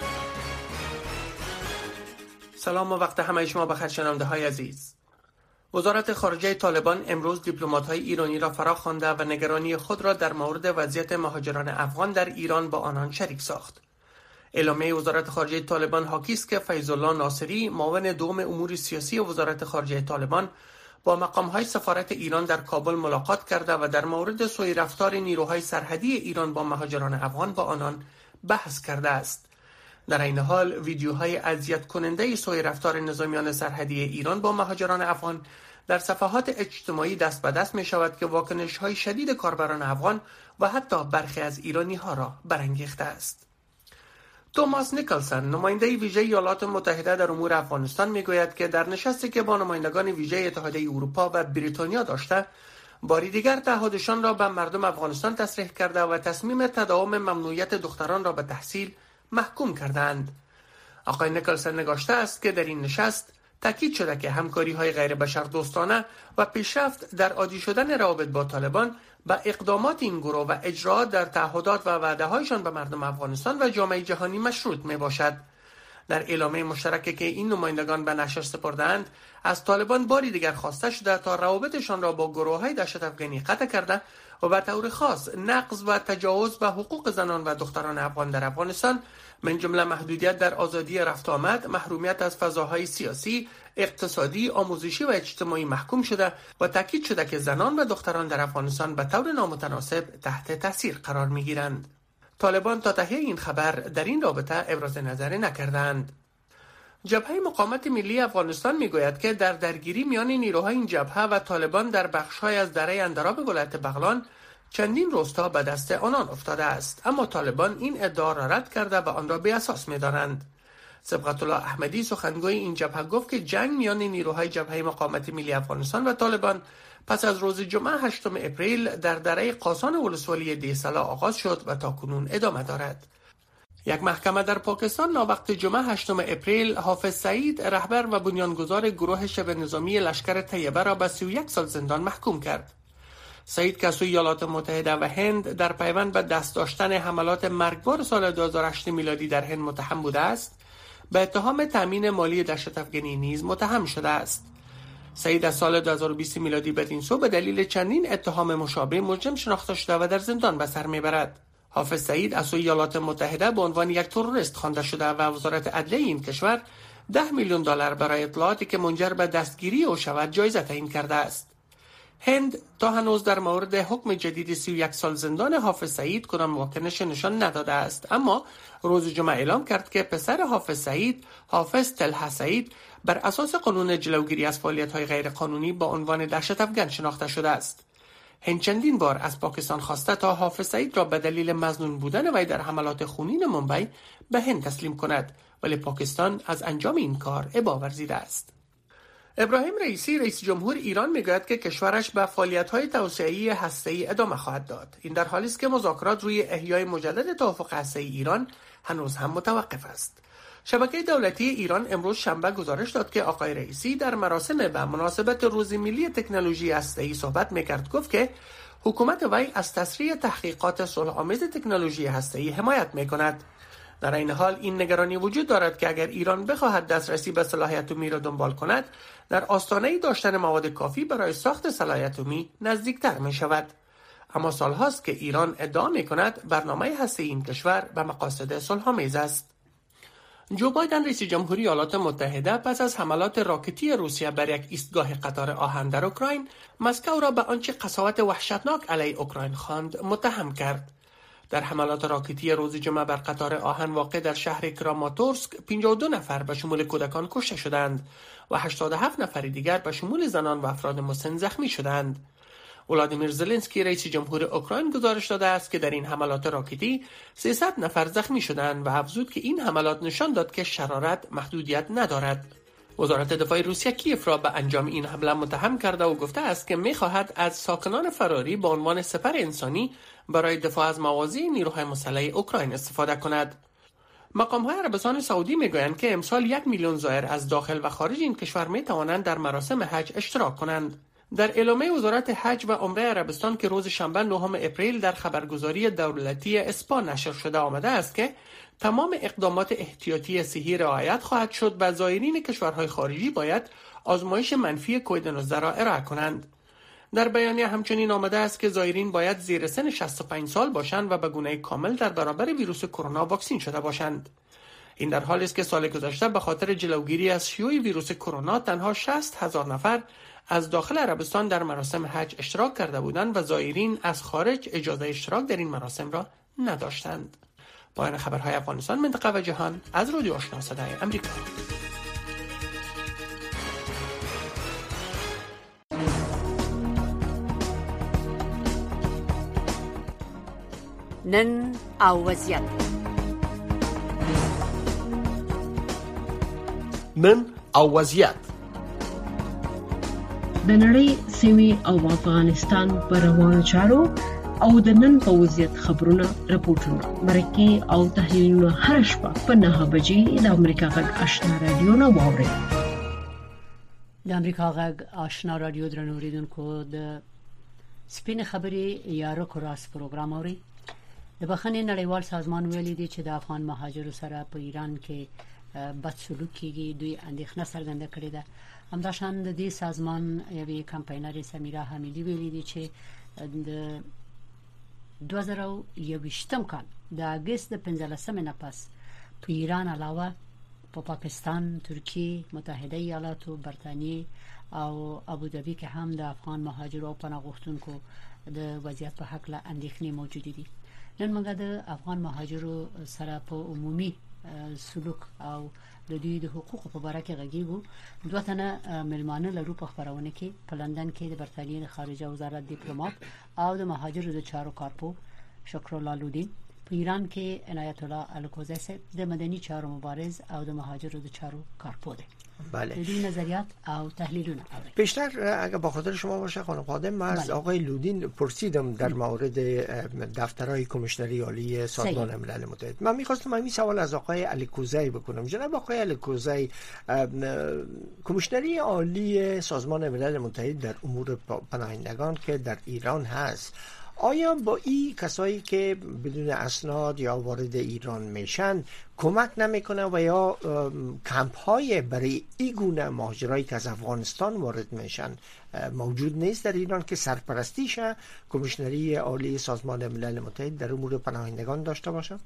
سلام و وقت همه شما بخیر شنونده های عزیز. وزارت خارجه طالبان امروز دیپلمات‌های ایرانی را فراخوانده و نگرانی خود را در مورد وضعیت مهاجران افغان در ایران با آنان شریک ساخت. اعلامیه وزارت خارجه طالبان حاکی است که فیض الله ناصری، معاون دوم امور سیاسی وزارت خارجه طالبان، با مقام‌های سفارت ایران در کابل ملاقات کرده و در مورد سوء رفتار نیروهای سرحدی ایران با مهاجران افغان با آنان بحث کرده است. در این حال ویدیوهای اذیت کننده سوء رفتار نظامیان سرحدی ایران با مهاجران افغان در صفحات اجتماعی دست به دست می شود که واکنش‌های شدید کاربران افغان و حتی برخی از ایرانی‌ها را برانگیخته است. توماس نیکلسن، نماینده ویژه ایالات متحده در امور افغانستان، میگوید که در نشستی که با نمایندگان ویژه اتحادیه اروپا و بریتانیا داشته، باری دیگر تعهدشان را به مردم افغانستان تصریح کرده و تصمیم تداوم ممنوعیت دختران را به تحصیل محکوم کردند. آقای نیکلسن نگاشته است که در این نشست تاکید شده که همکاری‌های غیر بشردوستانه و پیشرفت در عادی شدن روابط با طالبان با اقدامات این گروه و اجراات در تعهدات و وعده‌هایشان به مردم افغانستان و جامعه جهانی مشروط میباشد. در اعلامیه مشترکی که این نمایندگان به نشر سپردند، از طالبان باری دیگر خواسته شده تا روابطشان را با گروه‌های دهشت افغانی قطع کرده و به طور خاص نقض و تجاوز به حقوق زنان و دختران افغان در افغانستان، من جمله محدودیت در آزادی رفت آمد، محرومیت از فضاهای سیاسی، اقتصادی، آموزشی و اجتماعی محکوم شده و تاکید شده که زنان و دختران در افغانستان به طور نامتناسب تحت تاثیر قرار می‌گیرند. طالبان تا تهیه این خبر در این رابطه ابراز نظر نکردند. جبهه مقاومت ملی افغانستان میگوید که در درگیری میان نیروهای این جبهه و طالبان در بخش‌های از دره اندراب ولایت بغلان چندین روستا به دست آنان افتاده است، اما طالبان این ادعا را رد کرده و آن را بی اساس می‌دانند. صبغت الله احمدی، سخنگوی این جبهه، گفت که جنگ میان نیروهای جبهه مقاومت ملی افغانستان و طالبان پس از روز جمعه 8 اپریل در دره قاسان ولسوالی دیسلا آغاز شد و تاکنون ادامه دارد. یک محکمه در پاکستان ناوقت جمعه 8 اپریل حافظ سعید، رهبر و بنیانگذار گروه شبه نظامی لشکر طیبه را به 31 سال زندان محکوم کرد. سعید که سوی ایالات متحده و هند در پیوند به دست داشتن حملات مرگبار سال 2008 میلادی در هند متهم بوده است، به اتهام تامین مالی دهشت افغانی نیز متهم شده است. سعید از سال 2020 میلادی بدین سو به دلیل چندین اتهام مشابه مجرم شناخته شده و در زندان به سر میبرد. حافظ سعید از سوی ایالات متحده به عنوان یک تروریست خوانده شده و وزارت عدلیه این کشور $10 میلیون برای اطلاعاتی که منجر به دستگیری او شود جایزه تعیین کرده است. هند تا هنوز در مورد حکم جدید 31 سال زندان حافظ سعید کدام واکنش نشان نداده است، اما روز جمعه اعلام کرد که پسر حافظ سعید، حافظ طلحه سعید، بر اساس قانون جلوگیری از فعالیت‌های غیرقانونی با عنوان دهشت افغان شناخته شده است. هند چندین بار از پاکستان خواسته تا حافظ سعید را به دلیل مظنون بودن وی در حملات خونین ممبئی به هند تسلیم کند، ولی پاکستان از انجام این کار ابا ورزیده است. ابراهیم رئیسی، رئیس جمهور ایران، میگوید که کشورش به فعالیت‌های توسعه‌ای هسته‌ای ادامه خواهد داد. این در حالی است که مذاکرات روی احیای مجدد توافق هسته‌ای ایران هنوز هم متوقف است. شبکه دولتی ایران امروز شنبه گزارش داد که آقای رئیسی در مراسم به مناسبت روز ملی تکنولوژی هسته‌ای صحبت می‌کرد. گفت که حکومت وی از تسریع تحقیقات صلح‌آمیز تکنولوژی هسته‌ای حمایت می‌کند. در این حال این نگرانی وجود دارد که اگر ایران بخواهد دسترسی به سلاح اتمی را دنبال کند، در آستانه داشتن مواد کافی برای ساخت سلاح اتمی نزدیکتر می شود. اما سالهاست که ایران ادعا می کند برنامه هسته‌ای این کشور به مقاصد صلح‌آمیز است. جو بایدن، رئیس جمهوری ایالات متحده، پس از حملات راکتی روسیه بر یک ایستگاه قطار آهن در اوکراین، مسکو را به آنچه قساوت وحشتناک علیه اوکراین خواند متهم کرد. در حملات راکتی روز جمعه بر قطار آهن واقع در شهر کراماتورسک 52 نفر به شمول کودکان کشته شدند و 87 نفر دیگر به شمول زنان و افراد مسن زخمی شدند. ولادیمیر زلنسکی، رئیس جمهور اوکراین، گزارش داده است که در این حملات راکتی 300 نفر زخمی شدند و افزود که این حملات نشان داد که شرارت محدودیت ندارد. وزارت دفاع روسیه کیف را به انجام این حمله متهم کرده و گفته است که می‌خواهد از ساکنان فراری به عنوان سپر انسانی برای دفاع از مواضع نیروهای مسلح اوکراین استفاده کند. مقام‌های عربستان سعودی می‌گویند که امسال 1 میلیون زائر از داخل و خارج این کشور می‌توانند در مراسم حج اشتراک کنند. در اعلامیه وزارت حج و عمره عربستان که روز شنبه 9 اپریل در خبرگزاری دولتی اسپا نشر شده آمده است که تمام اقدامات احتیاطی صحی رعایت خواهد شد و زائرین کشورهای خارجی باید آزمایش منفی کووید 19 را ارائه کنند. در بیانیه همچنین آمده است که زائرین باید زیر سن 65 سال باشند و به گونه کامل در برابر ویروس کرونا واکسین شده باشند. این در حالی است که سال گذشته به خاطر جلوگیری از شیوع ویروس کرونا تنها 60,000 نفر از داخل عربستان در مراسم حج اشتراک کرده بودند و زائرین از خارج اجازه اشتراک در این مراسم را نداشتند. پایان خبرهای افغانستان، منطقه و جهان از رادیو آشنا صدای امریکا. نن او وضعیت. نن او وضعیت. د نړۍ سیمې او افغانستان پر روانو چارو او د نن په وضعیت خبرونه راپورټونه مرکه او تحلیلونه هر شپه په 9 بجې د امریکا غږ آشنا رادیو نه واوري. د امریکا غږ آشنا رادیو درنو اوریدونکو د سپین خبري یا رکو راس پروګرام اوري. د بخښنې نړیوال سازمان ویلي دی چې د افغان مهاجرو سره په ایران کې بد سلوک کیږي. دوی اندېښنه څرګنده کړې ده. همداشان د دې سازمان یوې کمپاینر سمیرا حمیدی ویلي دی چې د 2021 کال د اگست 15 نه پس په ایران علاوه په پاکستان، ترکیه، متحده ایالاتو، برتانیې او ابوظبي کې هم د افغان مهاجرو او پناه غوښتونکو د وضعیت په حق له اندېښنې موجود دي. نن موږ د افغان مهاجرو سره په عمومي سلوک او د دوی د حقوقو په اړه کې غږیږو. دوه تنه ملمانه لرو په خبرونه کې په لندن کې د برتانیې د خارجه وزارت ډیپلوماټ او د مهاجرو د چارو کارپو شکرالله لودین، په ایران کې عنایت الله الکوزی د مدني چارو مبارز او د مهاجرو د چارو کارپو دی. بله. بدون نظریات او تحلیلونه. بیشتر اگر با خاطر شما باشه خانم خادم، من از آقای لودین پرسیدم در مورد دفترهای کمیشنری عالی سازمان ملل متحد. من می‌خواستم همین سوال از آقای الکوزی بکنم. جناب آقای الکوزی، کمیشنری عالی سازمان ملل متحد در امور پناهندگان که در ایران هست، آیا با این کسایی که بدون اسناد یا وارد ایران میشن کمک نمیکنه و یا کمپ های برای این گونه مهاجرایی که از افغانستان وارد میشن موجود نیست در ایران که سرپرستیش کمیشنری عالی سازمان ملل متحد در امور پناهندگان داشته باشه؟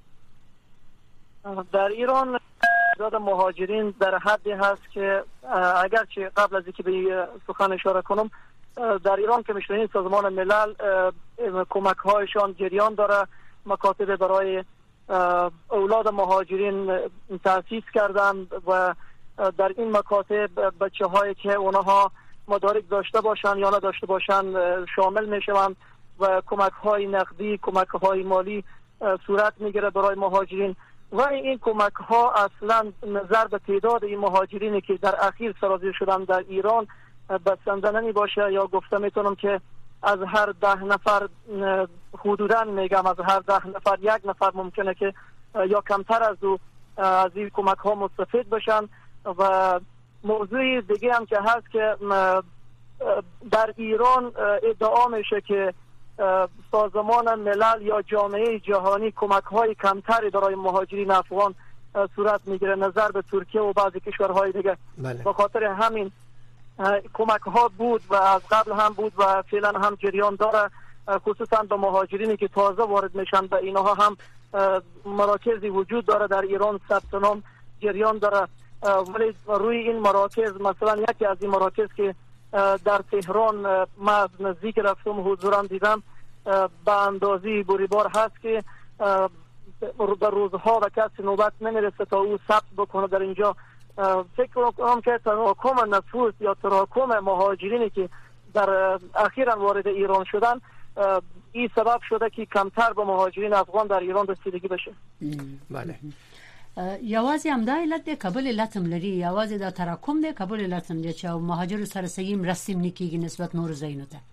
در ایران تعداد مهاجرین در حدی هست که اگرچه قبل از اینکه به سخن اشاره کنم، در ایران کمیشنری سازمان ملل کمک هایشان جریان داره. مکاتب برای اولاد مهاجرین تأسیس کردن و در این مکاتب بچه هایی که اونها مدارک داشته باشن یا نداشته باشن شامل میشوند و کمک های نقدی، کمک های مالی صورت میگیره برای مهاجرین. و این کمک ها اصلا نظر به تعداد این مهاجرینی که در اخیر سرازیر شدن در ایران بسنده نمی باشه، یا گفته میتونم که از هر 10 نفر حدوداً میگم از هر 10 نفر 1 نفر ممکنه که یا کمتر از این کمک ها مستفید بشن. و موضوع دیگه هم که هست که در ایران ادعا میشه که سازمان ملل یا جامعه جهانی کمک های کمتری برای مهاجرین افغان صورت میگیره نظر به ترکیه و بعضی کشورهای دیگه. به خاطر همین کمک ها بود و از قبل هم بود و فعلا هم جریان داره، خصوصا به مهاجرینی که تازه وارد میشن به اینها هم مراکزی وجود داره در ایران، ثبت نام جریان داره. ولی روی این مراکز، مثلا یکی از این مراکز که در تهران ما از نزدیک رفتم حضورا دیدم، به اندازی بریبار هست که به روزها و کسی نوبت نمیرسه تا او ثبت بکنه در اینجا. فکر کنم که تراکم نفوس یا تراکم مهاجرینی که در اخیراً وارد ایران شدن این سبب شده که کمتر به مهاجرین افغان در ایران رسیدگی بشه. بله. یوازې همدا علت دی، کابل علت هم لري، یوازې دا تراکم دی، کابل علت هم دی چې مهاجرو سره سیم رسم نکېږي نسبت نور ځایونو ته.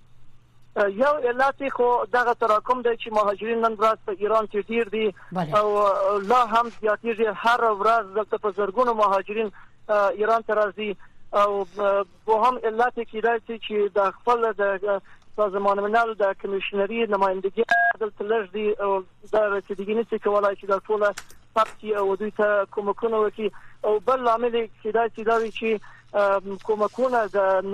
یو علت خو دغه تراکم دی چې مهاجرین نن ورځ په ایران کې ډیر دي او لا هم زیاتېږي. هر ورځ دلته په زرګونو مهاجرین ایران ته راځي او دوهم علت کېدای چې د خپل د سازمان ملل د کمیشنري نمائندګي دلته لږ دي او د رسیدګي نشي کولای چې د ټول پارتي او دوی ته کومکونه وکړي او بل عامل کېدای چې کومکونه د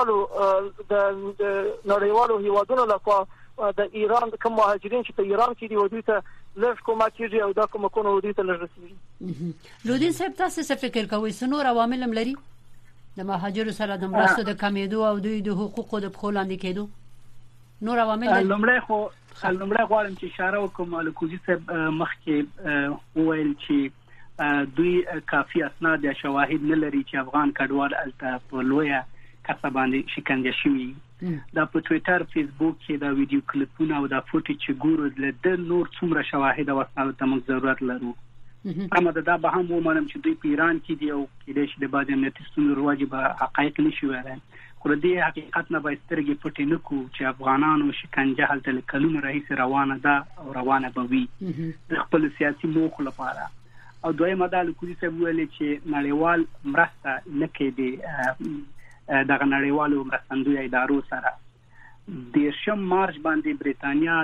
نړیوالو هیوادونو لخوا د ایران کوم مهاجرین چې په ایران کې دي او دوی ته لږ کومک کیږي او دا کومکونه دوی ته لږ رسیږي. لودین صاحب تاسو څه فکر کوئ څنور عوامل هم لري د مهاجرو سره د مرستو د کمیدو او دوی د حقوقو د پخولاندې کېدو نور عوامل لري؟ لومړی غواړم چې اشاره وکړم الکوزي صاحب مخکې وویل چې دوی کافي اسناد یا شواهد نه لري چې افغان کډوال الته په لویه کسه باندې شکنجه شوي. دا په ټوئیټر فیسبوک کې دا ویډیو کلیپونه او دا فوټیج چې ګورو د نور څومره شواهد او اسناد ته موږ ضرورت لرو. اما دا به هم ومنم چې دوی په ایران کې دي او کېدای شي د بعض امنیتي ستونزو واجب حقایق نشي ویلای، خو د دې حقیقت نه به سترګې پټې نه کړو چې افغانانو شکنجه هلته له کلونو راهیسې روانه ده او روانه به وي د خپل سیاسي موخو لپاره. او دویمه دا الکوزي صاحب ویلي چې نړیوال مرسته نه کوي دغه نړیوالو مرستندویه ادارو سره. 10 مارچ باندې بریتانیا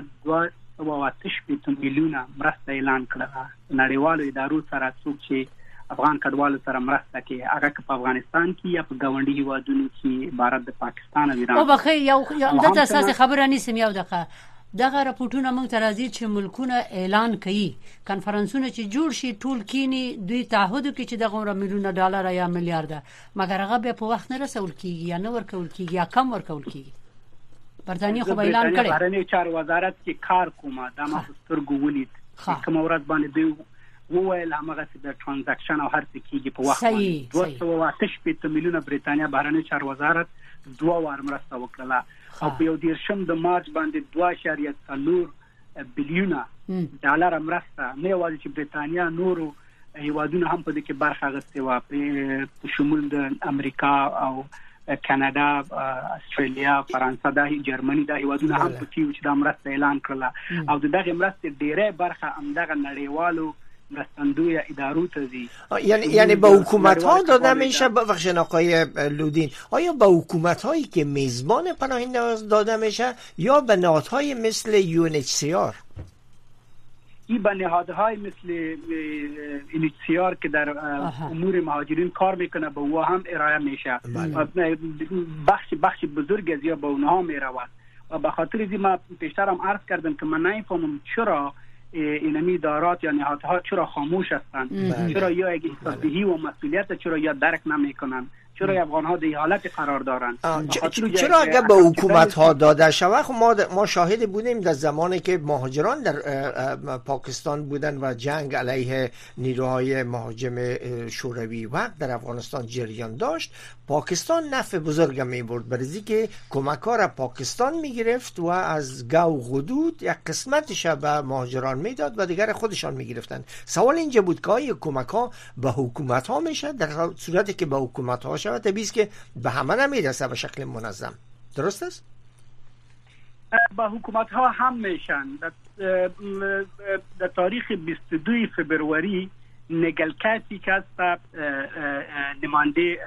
2.8 میلیونه مرسته اعلان کړه نړیوالو ادارو سره څوک چې افغان کډوالو سره مرسته کوي، هغه په افغانستان کې یا په ګاونډي هیوادونو کې عبارت د پاکستان او ایران. او بخې یو د اساس خبره نسم یو دغه راپورټونه موږ ته راځي چې ملکونه اعلان کوي کانفرنسونه چې جوړ شي ټول کینی دوی تعهد کوي چې دغه میلیونه ډالر یا میلیارډ مګر هغه به په وخت نه رسول کیږي یا نه ورکول کیږي یا کم ورکول کیږي. برتانیې خو اعلان کړی بهرنی چارو وزارت کې کار کومه د ماسترګو ولید کوم ورځ باندې دوی وویل هغه چې د ترانزاکشن او هر څه کیږي په وخت باندې 2.8 میلیونه بریتانیا بهرنی چارو وزارت 2 وار مرسته وکړه او په 10 د مارچ باندې 2.4 بلیونه ډالر مرسته نه یوازې چې بریتانیا نورو هیوادونو هم په دې کې برخه اخیستې و په شمول د امریکا او کاناډا، استرالیا، فرانسه، د جرمني د هیوادونو هم په کې چې د مرسته اعلان کړل او دغه مرسته ډیره برخه همدغه نړیوالو مرستندوی ادارو ته دي. یعنی به حکومت ها داده میشه بخشن آقای لودین، آیا به حکومت هایی که میزبان پناهندگان داده میشه یا به نهادهای مثل UNHCR؟ این به نهادهای مثل UNHCR که در امور مهاجرین کار میکنه به او هم ارائه میشه. بخش بزرگ از یا به اونها میرود و به خاطر این ما پیشتر هم عرض کردم که من نمیفهمم چرا اینمی ادارات یا نهادها چرا خاموش هستند، چرا یا اگه حسابدهی و مسئولیت چرا یا درک نمیکنن، چرا افغان‌ها در حالت قرار دارن. چرا اگر به حکومت ها داده شود؟ ما شاهد بودیم در زمانی که مهاجران در پاکستان بودن و جنگ علیه نیروهای مهاجم شوروی وقت در افغانستان جریان داشت، پاکستان نفع بزرگ می‌برد برای که کمک‌ها را پاکستان می‌گرفت و از گو غدود یک قسمتش به مهاجران میداد و دیگر خودشان می‌گرفتند. سوال اینجا بود که آیا کمک‌ها به حکومت‌ها میشه؟ در صورتی که به حکومت‌ها شود طبیعیه که به همه نمیرسه به شکل منظم. درست است؟ به حکومت‌ها هم میشن. در تاریخ 22 فبروری نیگل کاتی که است نماینده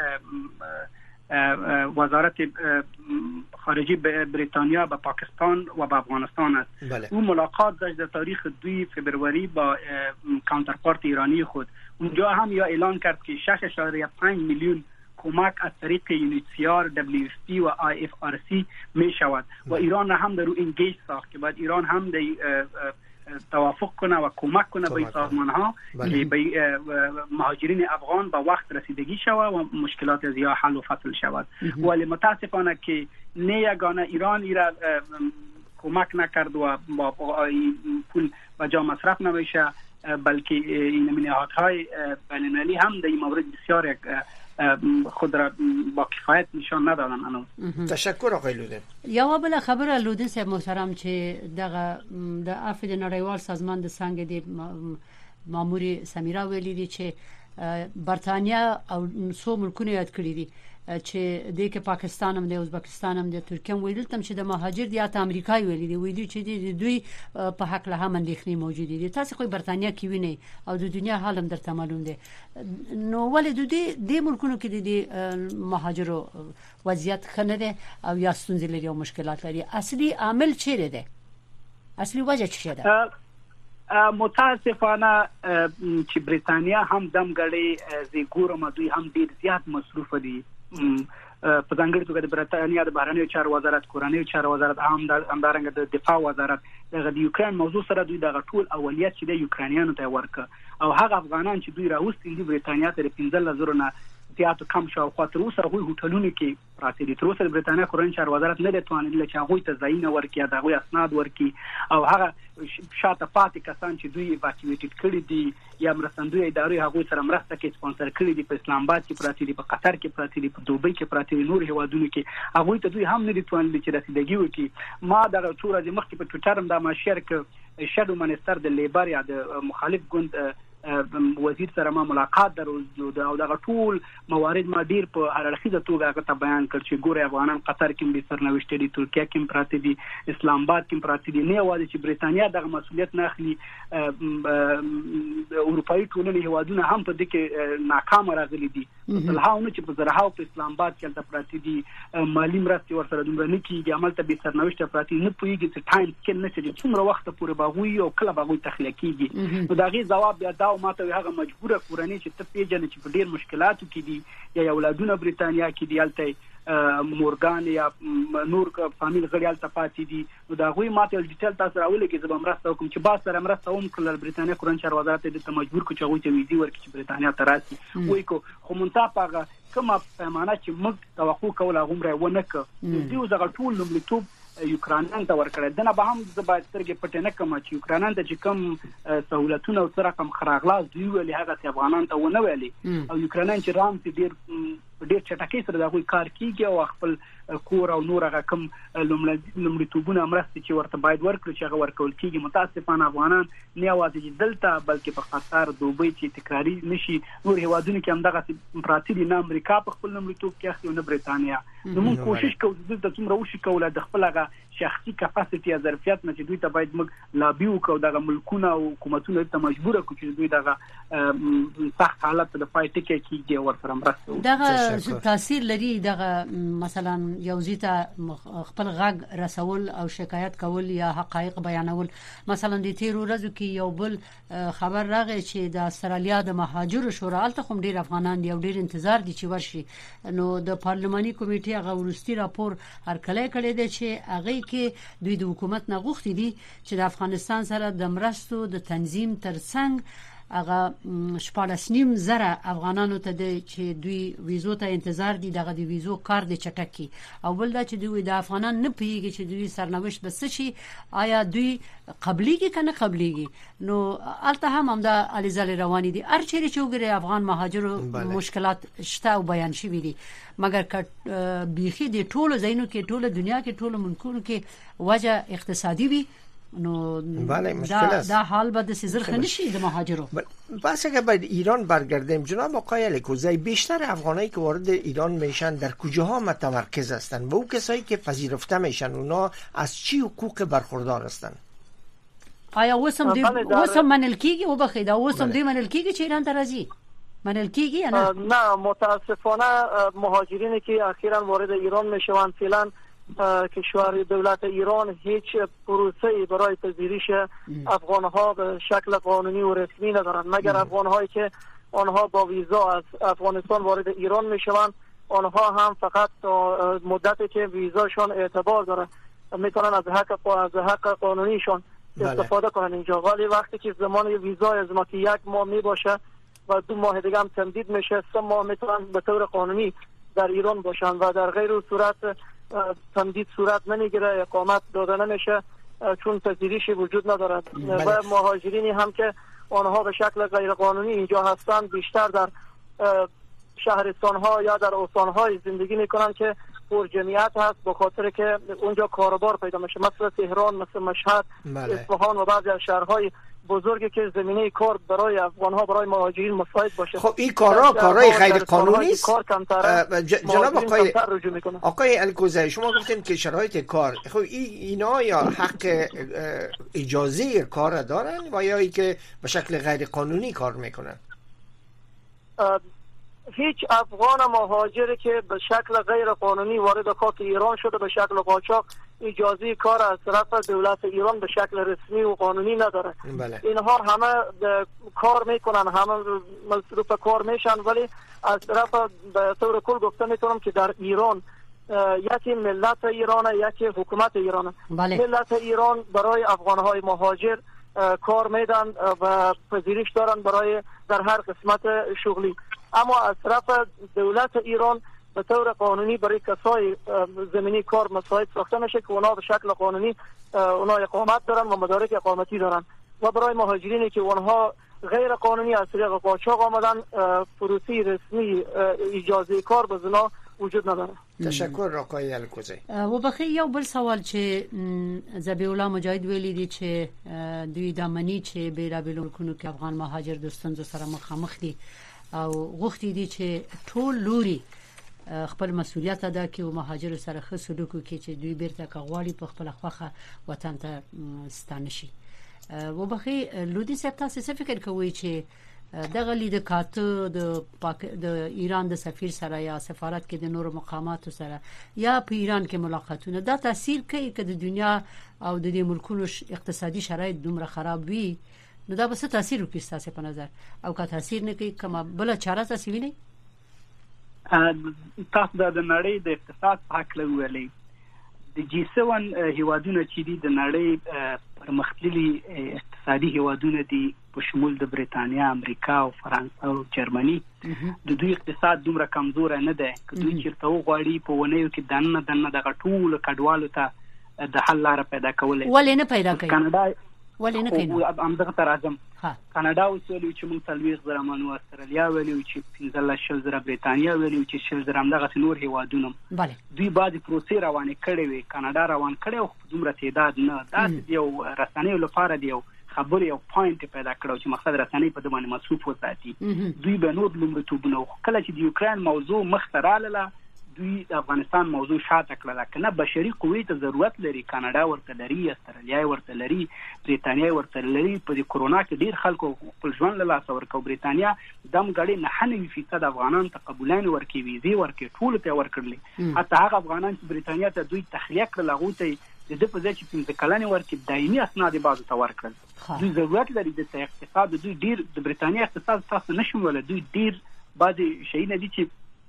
وزارت خارجه بریتانیا به پاکستان و به افغانستان است. او ملاقات داشت در تاریخ 2 فبروری با کانترپارت ایرانی خود. اونجا هم یا اعلان کرد که 6.5 میلیون کمک از طریق UNHCR، WFP و IFRC می شود و ایران هم در او انگیج ساخت که بعد ایران هم در توافق کنه و کمک کنه به سازمان ها که به مهاجرین افغان به وقت رسیدگی شود و مشکلات از یا حل و فصل شود. ولی متاسفانه که نه یگانه ایران ایران کمک نکرد و با پول به جا مصرف نمیشه، بلکه این نهادهای بین‌المللی هم در این مورد بسیار خود را با کفایت نشان ندادن. تشکر آقای لودین. یا بل خبر لودین صاحب محترم چې دغه د افد نړیوال سازمان د څنګه د ماموري سمیرا ویلي دي چې برتانیا او څو ملکونه یاد کړی دي چې د پاکستان هم د ازبکستان هم د ترکیه ویل تم چې د مهاجر د امریکای ویل چې د دوی په حق له هم اندېښنې موجوده دي. تاسو خو برتانیا کې وینئ او د دنیا حال هم درته معلوم دی. نو ولې د ملکونو کې د مهاجرو وضعیت خنه ده او یا ستونزې لري او مشکلات لري؟ اصلي عامل چیرې ده؟ اصلي وجه څه ده؟ متاسفانه چې برتانیا هم دمګړې زیګورم دوی هم ډیر زیات مصروف دي. په ځانګړي توګه د برتانیا د بهرنیو چارو وزارت، کورنیو چارو وزارت، همدارنګه د دفاع وزارت د یوکرين موضوع سره دوی د ټول اولیت چې د یوکرانیانو ته ورکه او هغه افغانان چې دوی راوستي دي برتانیا ته 15,000 نه زیات کم شو. خو تر اوسه هغوی هوټلونو کې پراته دي. تر اوسه د برتانیا کورنیو چارو وزارت نه لټوانل چې هغوی ته ځایونه ورکړي، دغه اسناد ورکړي او هغه شاته پاتې کسان چې دوی ایواکیویټډ کړي دي یا مرستندوی ادارې هغوی سره مرسته کې سپانسر کړي دي، په اسلام آباد کې پراته دي، په قطر کې پراته دي، په دوبۍ کې پراته دي، نور هیوادونو کې هغوی ته دوی هم نه لټوانل چې رسیدګي وکړي. ما د څو ورځې مخکې په ټویټر هم دا ما شیر کړ، شادو منستر د لیبر یا د مخالف ګوند وزیر سره ما ملاقات درلود او دا ټول موارد ما ډیر په اړخیزه توګه هغه ته بیان کړ چې ګوره افغانان قطر کې به سرنوشت دي، ترکیه کې پراته دي، اسلام آباد کې پراته دي. نه واده چې برتانیا دغه مسولیت نه اخلي، اروپאי ټولنې هیوادونه هم په دې کې ناکام راغلي دي. مثلاونه چې په زراحه په اسلام آباد کې تل پراته دي، مالی مرستې ورسره دومره نه کیږي، عمل ته به سرنوشت پراته نه پويږي چې ټایم کې نه چې څومره وخت پورې باغوي او کله باغوي تخلیه کیږي. نو دا غي جواب بیا دا ماته هغه مجبوره کورنۍ چې ته پیژنې چې په ډیر مشکلاتو کې دي یا اولادونه برتانیا کې دي، الته مورګان یا نور فامیل غړي الته پاتې دي. نو دا غوي ماته ډیټیل تاسو راولې کې زبم مرسته کوم چې با سره مرسته هم کول برتانیا کورنۍ چارو وزارت دې ته مجبور کو چې غوي ته ویزي ورکړي چې برتانیا ته راسي. وای کو خو منتاپاغه کومه پیمانه چې موږ توقع کوله غومره ونه ک دوی زغه ټول لومړیتوب یوکرانیان ته ورکړل. دنه به هم د باسترګې پټ نه کوم چې یوکرانیان ته چې کوم سہولتونه او سره کم خراغلا دوی ولې هغه افغانان ته ونه ویلي او یوکرانیان چې رام ډیر چټکۍ سره دا کوئی کار کیږي او خپل کور او نور هغه کوم لومړیتوبونه مرستې چې ورته باید ورکړي چې هغه ورکول کیږي. متاسفانه افغانان نه یوازې دلته بلکې په قطر، دوبۍ چې تکراری نشي نور هیوادونو کې هم دغه پراتی دي، نه امریکا په خپل لومړیتوب کې اخلي او نه برتانیا. نو موږ کوشش کوو چې د څومره وشي کوله د خپل هغه شخصي کپاسټي یا ظرفیت نه چې دوی ته باید موږ لابي وکړو، دغه ملکونه او حکومتونه ته مجبور کړو چې دوی دغه سخت حالت د پای ټکی کېږي او ورسره مرسته وکړي. دغه تاثیر لري دغه مثلا یو ځیته خپل غږ رسول او شکایت کول یا حقایق بیانول. مثلا د تیر ورځو کې یو بل خبر راغی چې د استرالیا د مهاجرو شورا الته کوم ډیر افغانان دی او ډیر انتظار دي چې ورشي. نو د پارلماني کمیټې هغه ورستي راپور هرکلی کړی دی چې هغه کې دوی د حکومت نه غوښتي دي چې د افغانستان سره د مرستو د تنظیم ترڅنګ هغه 14,000 افغانانو ته چې دوی ویزو ته انتظار دي دغه د ویزو کار د چټکی او بل دا چې دوی د افغانان نه پیږي چې دوی سرنوشت بس شي آیا دوی قبليږي کنه قبليږي. نو الته هم دا الیزل رواني دي هر چیرې چې وګړي افغان مهاجرو مشکلات شته او بیان شوي دي، مګر ک بيخي د ټولو زینو کې ټولو دنیا کې ټولو ملکونو کې وجه اقتصادي وي. نو دا حال بعد سیزر خنشی د مهاجرو. بس اگه به ایران برگردیم جناب آقای الکوزی، بیشتر افغانایی که وارد ایران میشن در کجاها متمرکز هستند و او کسایی که پذیرفته میشن اونا از چی حقوق برخوردار هستند؟ آیا وسم منل کیږي او بخیدا وسم دی منل کیږي چې ایران ته راځي منل کیږي یا نه؟ متاسفانه مهاجرینی که اخیراً وارد ایران میشوند فعلا کشور دولت ایران هیچ پروسه‌ای برای پذیرش افغان‌ها به شکل قانونی و رسمی ندارند، مگر افغان‌هایی که آنها با ویزا از افغانستان وارد ایران میشوند آنها هم فقط مدتی که ویزاشون اعتبار داره میتونن از حق قانونیشون استفاده کنن اینجا. ولی وقتی که زمان ویزا از ما که 1 ماه میباشه و 2 ماه دیگه هم تمدید میشه 3 ماه میتونن به طور قانونی در ایران باشن و در غیر صورت تمدید صورت نمیگیره، اقامت داده نمیشه چون پذیرشی وجود ندارد. و مهاجرینی هم که آنها به شکل غیر قانونی اینجا هستند بیشتر در شهرستان ها یا در استان های زندگی میکنن که پر جمعیت هست به خاطر که اونجا کاروبار پیدا میشه، مثل تهران، مثل مشهد، اصفهان و بعضی از شهرهای بزرگی که زمینه کار برای افغان‌ها، برای مهاجرین مساعد باشه. خب این کارهای غیر قانونی است. جناب آقای الکوزی، شما گفتین که شرایط کار، خب اینا یا حق اجازه کار دارن و یا ای که به شکل غیر قانونی کار میکنن؟ هیچ افغان مهاجری که به شکل غیر قانونی وارد خاک ایران شده به شکل قاچاق اجازه کار از طرف دولت ایران به شکل رسمی و قانونی نداره. بله. اینها همه کار میکنن، همه مصروف کار میشن، ولی از طرف به طور کل گفته میتونم که در ایران یکی ملت ایران، یکی حکومت ایران. بله. ملت ایران برای افغانهای مهاجر کار میدن و پذیرش دارن برای در هر قسمت شغلی، اما از طرف دولت ایران به طور قانونی برای کسای زمینی کار مساعد ساخته میشه که اونا به شکل قانونی اونا اقامت دارن و مدارک اقامتی دارن، و برای مهاجرینی که اونها غیر قانونی از طریق قاچاق آمدن پروسی رسمی اجازه کار به اونا وجود نداره. تشکر آقای الکوزی. و بخیر یو بل سوال چې ذبیح الله مجاهد ویلي دي چې دوی د منی چې بیرابلو کونو کې افغان مهاجر دوستانو سره مخامخ دي او غوښتي دي چې ټول لوري خپل مسؤلیت ادا کړي او مهاجر سره ښه سلوک وکړي چې دوی بیرته کغواړي په خپل خوخه وطن ته ستانه شي. و بخیر لودي صاحب تاسو څه فکر کوئ چې دغه لید کاته د ایران د سفیر سره یا سفارت کې د نور مقاماتو سره یا په ایران کې ملاقاتونه دا تاثیر کوي چې د دنیا او د دې ملکونو اقتصادي شرایط دومره خراب وي، نو دا به څه تاثیر وکړي تاسو په نظر؟ او که تاثیر نه کوي کومه بل چاره تاسو وینئ؟ تاسو د نړۍ د اقتصاد په حق لولې د G7 هیوادونه چې دي د نړۍ پرمختللي اقتصادي هیوادونه دي په شمول د بریتانیا، امریکا او فرانسه او جرمني، د دوی اقتصاد دومره کمزور نه ده که دوی چیرته وغواړي په ونیو کې دنه دغه ټول کډوالو ته د حل لاره پیدا کولای. ولې نه پیدا کوي؟ کاناډا ولې نه کوي؟ همدغه تر اعظم کاناډا ویلي چې موږ 40,000 منو، استرالیا ویلي چې 15,000، بریتانیا ویلي چې 6,000، همدغه نور هیوادونه دوی بعضې پروسې روانې کړې وي، کاناډا روان کړی او دومره تعداد نه. دا یو رسنیو لپاره دی یو خبر یو پوینټ پیدا کړو چې مقصد رسنۍ په دې باندې مصروف وساتي. دوی به نور لومړیتوبونه کله چې د یوکرين موضوع مخ ته رااله دوی د افغانستان موضوع شاته کړله، کنه بشري قوې ته ضرورت لري، کاناډا ورته لري، استرالیا ورته لري، بریتانیا ورته لري. په دې کورونا کې ډیر خلکو خپل ژوند له لاسه ورکړ. بریتانیا دم غړي 99% افغانان ته قبولان ورکړي، ویزې ورکړي، ټول ته ورکړلې. حتی هغه افغانان چې بریتانیا ته دوی تخلیه کړل هغه ته د په ځای چې 15 کلنې ورکړي دایمي اسناد بازو ته ورکړل. دوی ضرورت لري د اقتصاد دوی ډیر د بریتانیا اقتصاد تاسو نشم ولې دوی ډیر بعضی شي نه دي چې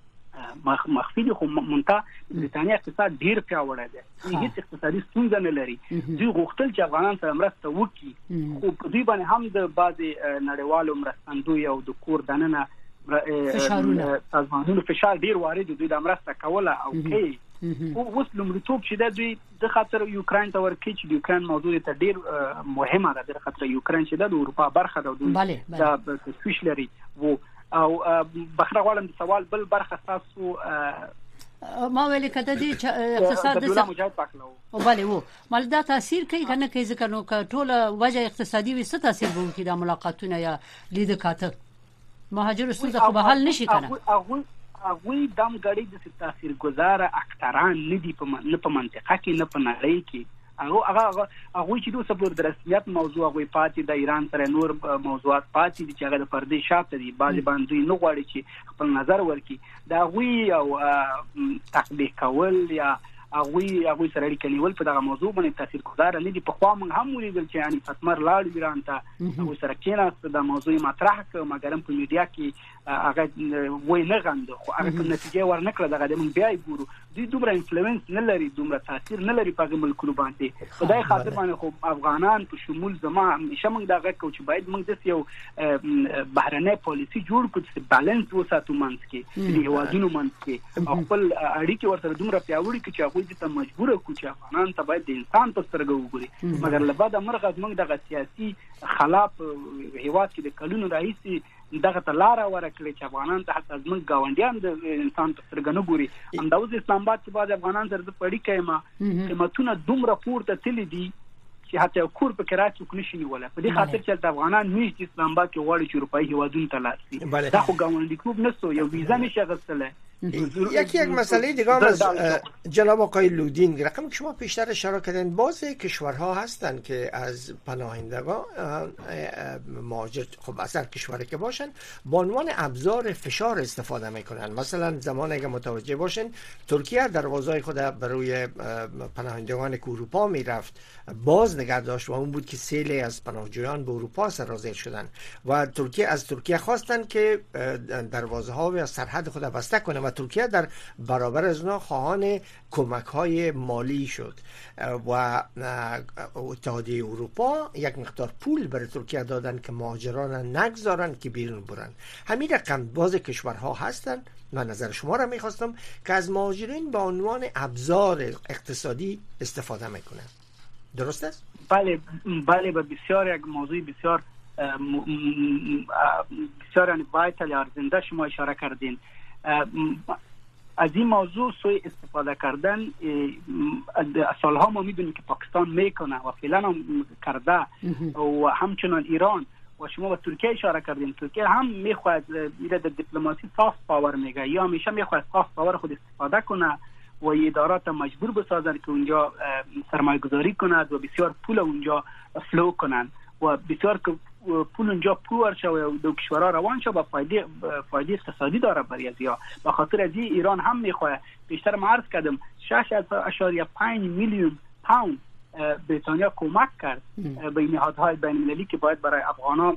مخفي دي، خو مونته بریتانیا اقتصاد ډیر پیاوړی دی، هیڅ اقتصادي ستونزه نه لري. دوی غوښتل چې افغانان سره مرسته وکړي، خو په دوی باندې هم د بعضی نړیوالو مرستندوی او د کور دننه سازمانونو فشار ډیر وارد، دوی د مرسته کوله او کوي. اوس لومړیتوب چې دوی د خاطر یوکرين ته ورکړي چې د یوکرين موضوع ته ډیر مهمه ده، د خاطر یوکرين چې د اروپا برخه ده، دوی دا سویش لري. او بخره غواړم د سوال بل برخه تاسو ما ویل کده دي چې اقتصاد د مجاهد پاکلو او bale وو مال دا تاثیر کوي کنه کوي ځکه نو ټول وجه اقتصادي وي څه تاثیر وو کې د ملاقاتونه یا لید کاته مهاجر ستاسو خو به حل نشي کنه. هغه دم غړي د تاثیر گزار اکثران ندي په منطقه کې نه په نړۍ کې. هغه چې دوی سپور د رسمیت موضوع غوي پاتې د ایران سره نور موضوعات پاتې دي چې هغه د پردي شاته دي، بعضي باندې نه غواړي چې خپل نظر ورکړي. دا غوي او تطبیق کول یا هغه سره اړیکه نیول په دغه موضوع باندې تاثیر گزار نه دي. په خوا موږ هم ولیدل چې یعنی فتمر لاړ ایران ته هغه سره کېناست د موضوع مطرح کړ، مګر په میډیا کې هغه وای نه غند، خو هغه کوم نتیجه ورنکړه. دغه د موږ بیا ګورو دوی دومره انفلوئنس نه لري، دومره تاثیر نه لري په ملکونو باندې. خدای خاطر باندې خو افغانان په شمول زما همیشه موږ دغه کو چې باید موږ د یو بهرنۍ پالیسی جوړ کړو چې بالانس وساتو منځ کې د هیوادونو منځ کې خپل اړیکې ورته دومره پیاوړې کړو چې هغه دې ته مجبور کړو چې افغانان ته باید د انسان په سترګه وګوري. مګر له بعد مرغه موږ دغه سیاسي خلاف هیواد کې د کلونو راهیسي دغه ته لار ورکړي چې افغانان ته حتی زموږ گاونډیان د انسان په سترګه نه ګوري. همداوس اسلام آباد کې بعض افغانان سره د پړی کېما قیمتونه دومره پورته تللی دي چې حتی کور په کرا څوک نشي نیولای. په دې خاطر چې افغانان نشي اسلام آباد کې غواړي چې اروپایي هیوادونو ته لاړ شي. دا خو ګاونډیتوب نسو، یو ویزا نشي غوښتلی. یک مسئله دیگه هم از جناب آقای لودین رقم که شما پیشتر اشاره کردین، بعضی کشورها هستن که از پناهندگان مهاجر خب اصلا کشوری که باشن با عنوان ابزار فشار استفاده میکنن. مثلا زمان اگه متوجه باشین ترکیه دروازه‌های خود بروی پناهندگان که اروپا میرفت باز نگه داشت و اون بود که سیلی از پناهجویان به اروپا سرازیر شدن و ترکیه خواستن که دروازه‌ها و سرحد خود بسته کنه و ترکیه در برابر از اونها خواهان کمک‌های مالی شد و اتحادیه اروپا یک مقدار پول برای ترکیه دادن که مهاجران نگذارن که بیرون برن. همین رقم باز کشورها هستن. من نظر شما را میخواستم که از مهاجرین به عنوان ابزار اقتصادی استفاده میکنن. درست است؟ بله به بسیار یک موضوع بسیار یعنی وایتال ارزنده شما اشاره کردین. از این موضوع سوء استفاده کردن سالها ما میدونیم که پاکستان میکنه و فعلا هم کرده و همچنان ایران و شما به ترکیه اشاره کردین. ترکیه هم میخواد در دیپلماسی سافت پاور میگه یا همیشه میخواد سافت پاور خود استفاده کنه و ادارات مجبور بسازن که اونجا سرمایه گذاری کند و بسیار پول اونجا فلو کنن و بسیار پول اونجا پور شد و دو کشورها روان شد با فایده اقتصادی داره برای ازیا. به خاطر از ایران هم میخواد بیشتر ما عرض کردم 6.5 میلیون پوند بریتانیا کمک کرد به نهادهای بین المللی که باید برای افغانان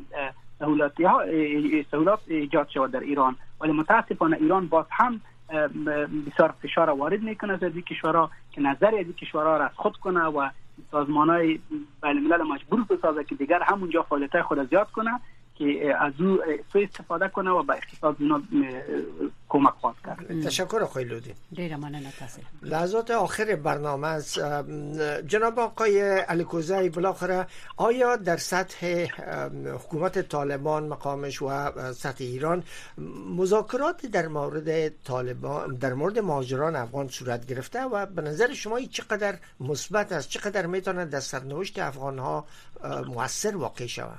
سهولت ایجاد شود در ایران، ولی متاسفانه ایران باز هم بسیار فشار وارد میکنه از این کشورها که نظر از این کشورها را از خود کنه و سازمان‌های بین الملل مجبور بسازه که دیگر همونجا فعالیت‌های خود زیاد کنه که از او سوء استفاده کنه و به اقتصاد اونا کمک خواهد کرد. تشکر آقای لودین. ډیره مننه تاسو. لحظات آخر برنامه است. جناب آقای علیکوزی بالاخره آیا در سطح حکومت طالبان مقامش و سطح ایران مذاکرات در مورد طالبان در مورد مهاجران افغان صورت گرفته و به نظر شما چقدر مثبت است، چقدر میتونه در سرنوشت افغان‌ها مؤثر واقع شود؟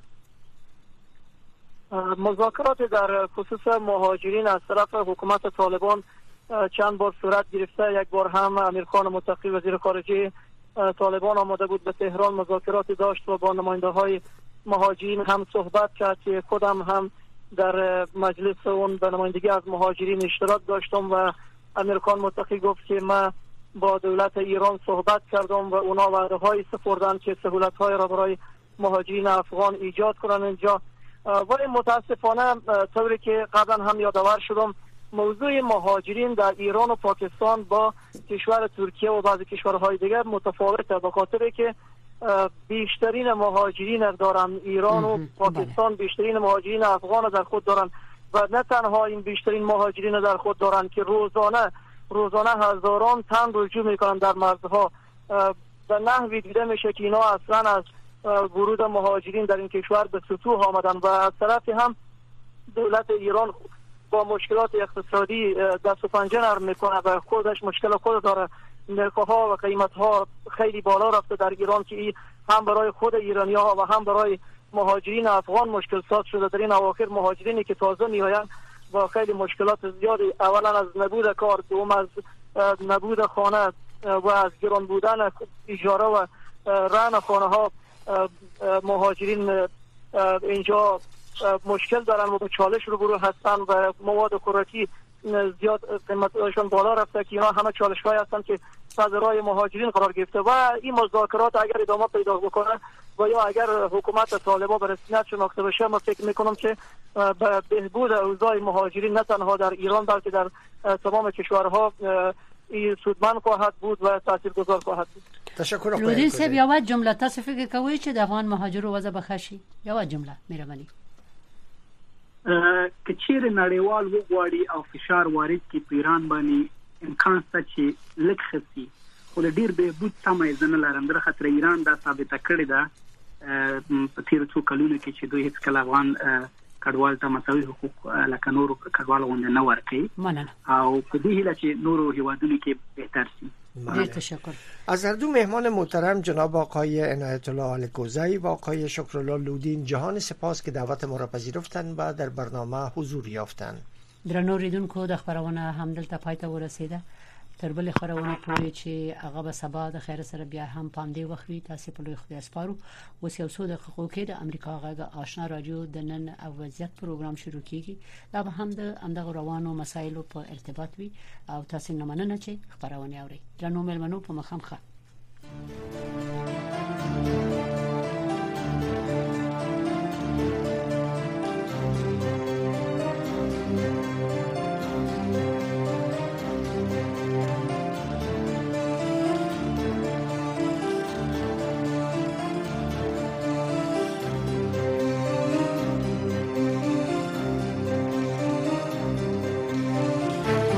مذاکرات در خصوص مهاجرین از طرف حکومت طالبان چند بار صورت گرفته. یک بار هم امیرخان متقی وزیر خارجه طالبان آمده بود به تهران، مذاکرات داشت و با نماینده‌های مهاجرین هم صحبت کرد که خودم هم در مجلس اون به نمایندگی از مهاجرین اشتراک داشتم و امیرخان متقی گفت که من با دولت ایران صحبت کردم و اونا وعده‌های سپردن که سهولت‌های را برای مهاجرین افغان ایجاد کنن اینجا. ولی متاسفانه طوری که قبلا هم یادآور شدم موضوع مهاجرین در ایران و پاکستان با کشور ترکیه و بعضی کشورهای دیگر متفاوته، به خاطر که بیشترین مهاجرین دارن ایران و پاکستان بیشترین مهاجرین افغان در خود دارن و نه تنها این بیشترین مهاجرین در خود دارن که روزانه هزاران تن رجوع میکنن در مرزها. به نحوی دیده میشه که اینا اصلا از ورود مهاجرین در این کشور به سطوح آمدن و از طرفی هم دولت ایران با مشکلات اقتصادی دست و پنجه نرم میکنه و خودش مشکل خود داره. نرخ‌ها و قیمت‌ها خیلی بالا رفته در ایران که هم برای خود ایرانی‌ها و هم برای مهاجرین افغان مشکل ساز شده. در این اواخر مهاجرینی که تازه میآیند با خیلی مشکلات زیادی، اولا از نبود کار، دوم از نبود خانه و از گران بودن اجاره و رهن خانه‌ها مهاجرین اینجا مشکل دارن و به چالش روبرو هستن و مواد خوراکی زیاد قیمتشون بالا رفته که اینا همه چالش‌های هستن که صدرای مهاجرین قرار گرفته و این مذاکرات اگر ادامه پیدا بکنه و یا اگر حکومت طالبان به رسمیت شناخته بشه، ما فکر میکنم که به بهبود اوضاع مهاجرین نه تنها در ایران بلکه در تمام کشورها سودمند خواهد بود و تاثیرگذار خواهد بود. تشکر. لودین صاحب یو جمله تاسو فکر کوئ چې د افغان مهاجرو وضع بخښي؟ یو جمله مهرباني. که چیرې نړیوال وغواړي او فشار وارد کړي په ایران باندې امکان شته چې لږ خسي، خو د ډیر بهبود تمه یې نه لرم. در خاطر ایران دا ثابته کړې ده په تیر څو کلونو کې چې دوی هیڅ کله افغان کډوال ته مساوي حقوق لکه نور کډوال غونډه نه ورکړي مننه او په دې هیله چې نورو هیوادونو کې بهتر شي. تشکر. از هر دو مهمان محترم جناب آقای عنایت الله الکوزی و آقای شکرالله لودین جهان سپاس که دعوت ما را پذیرفتند و در برنامه حضور یافتند. درنو اوریدونکو د خبرونه همدلته پای ته ورسیده. تر بل خبرونه پورې چې هغه به سبا د خیر سره بیا هم پاندې وخوي. تاسو په لوی خدای سپارو. اوس یو څو دقیقو کې د امریکا غږ آشنا رادیو د نن او وضعیت پروګرام شروع کیږي. دا به هم د امدغه روانو مسایلو په ارتباط وي او تاسو نه مننه چې خبرونه اوري. درنو ملمنو په مخامخ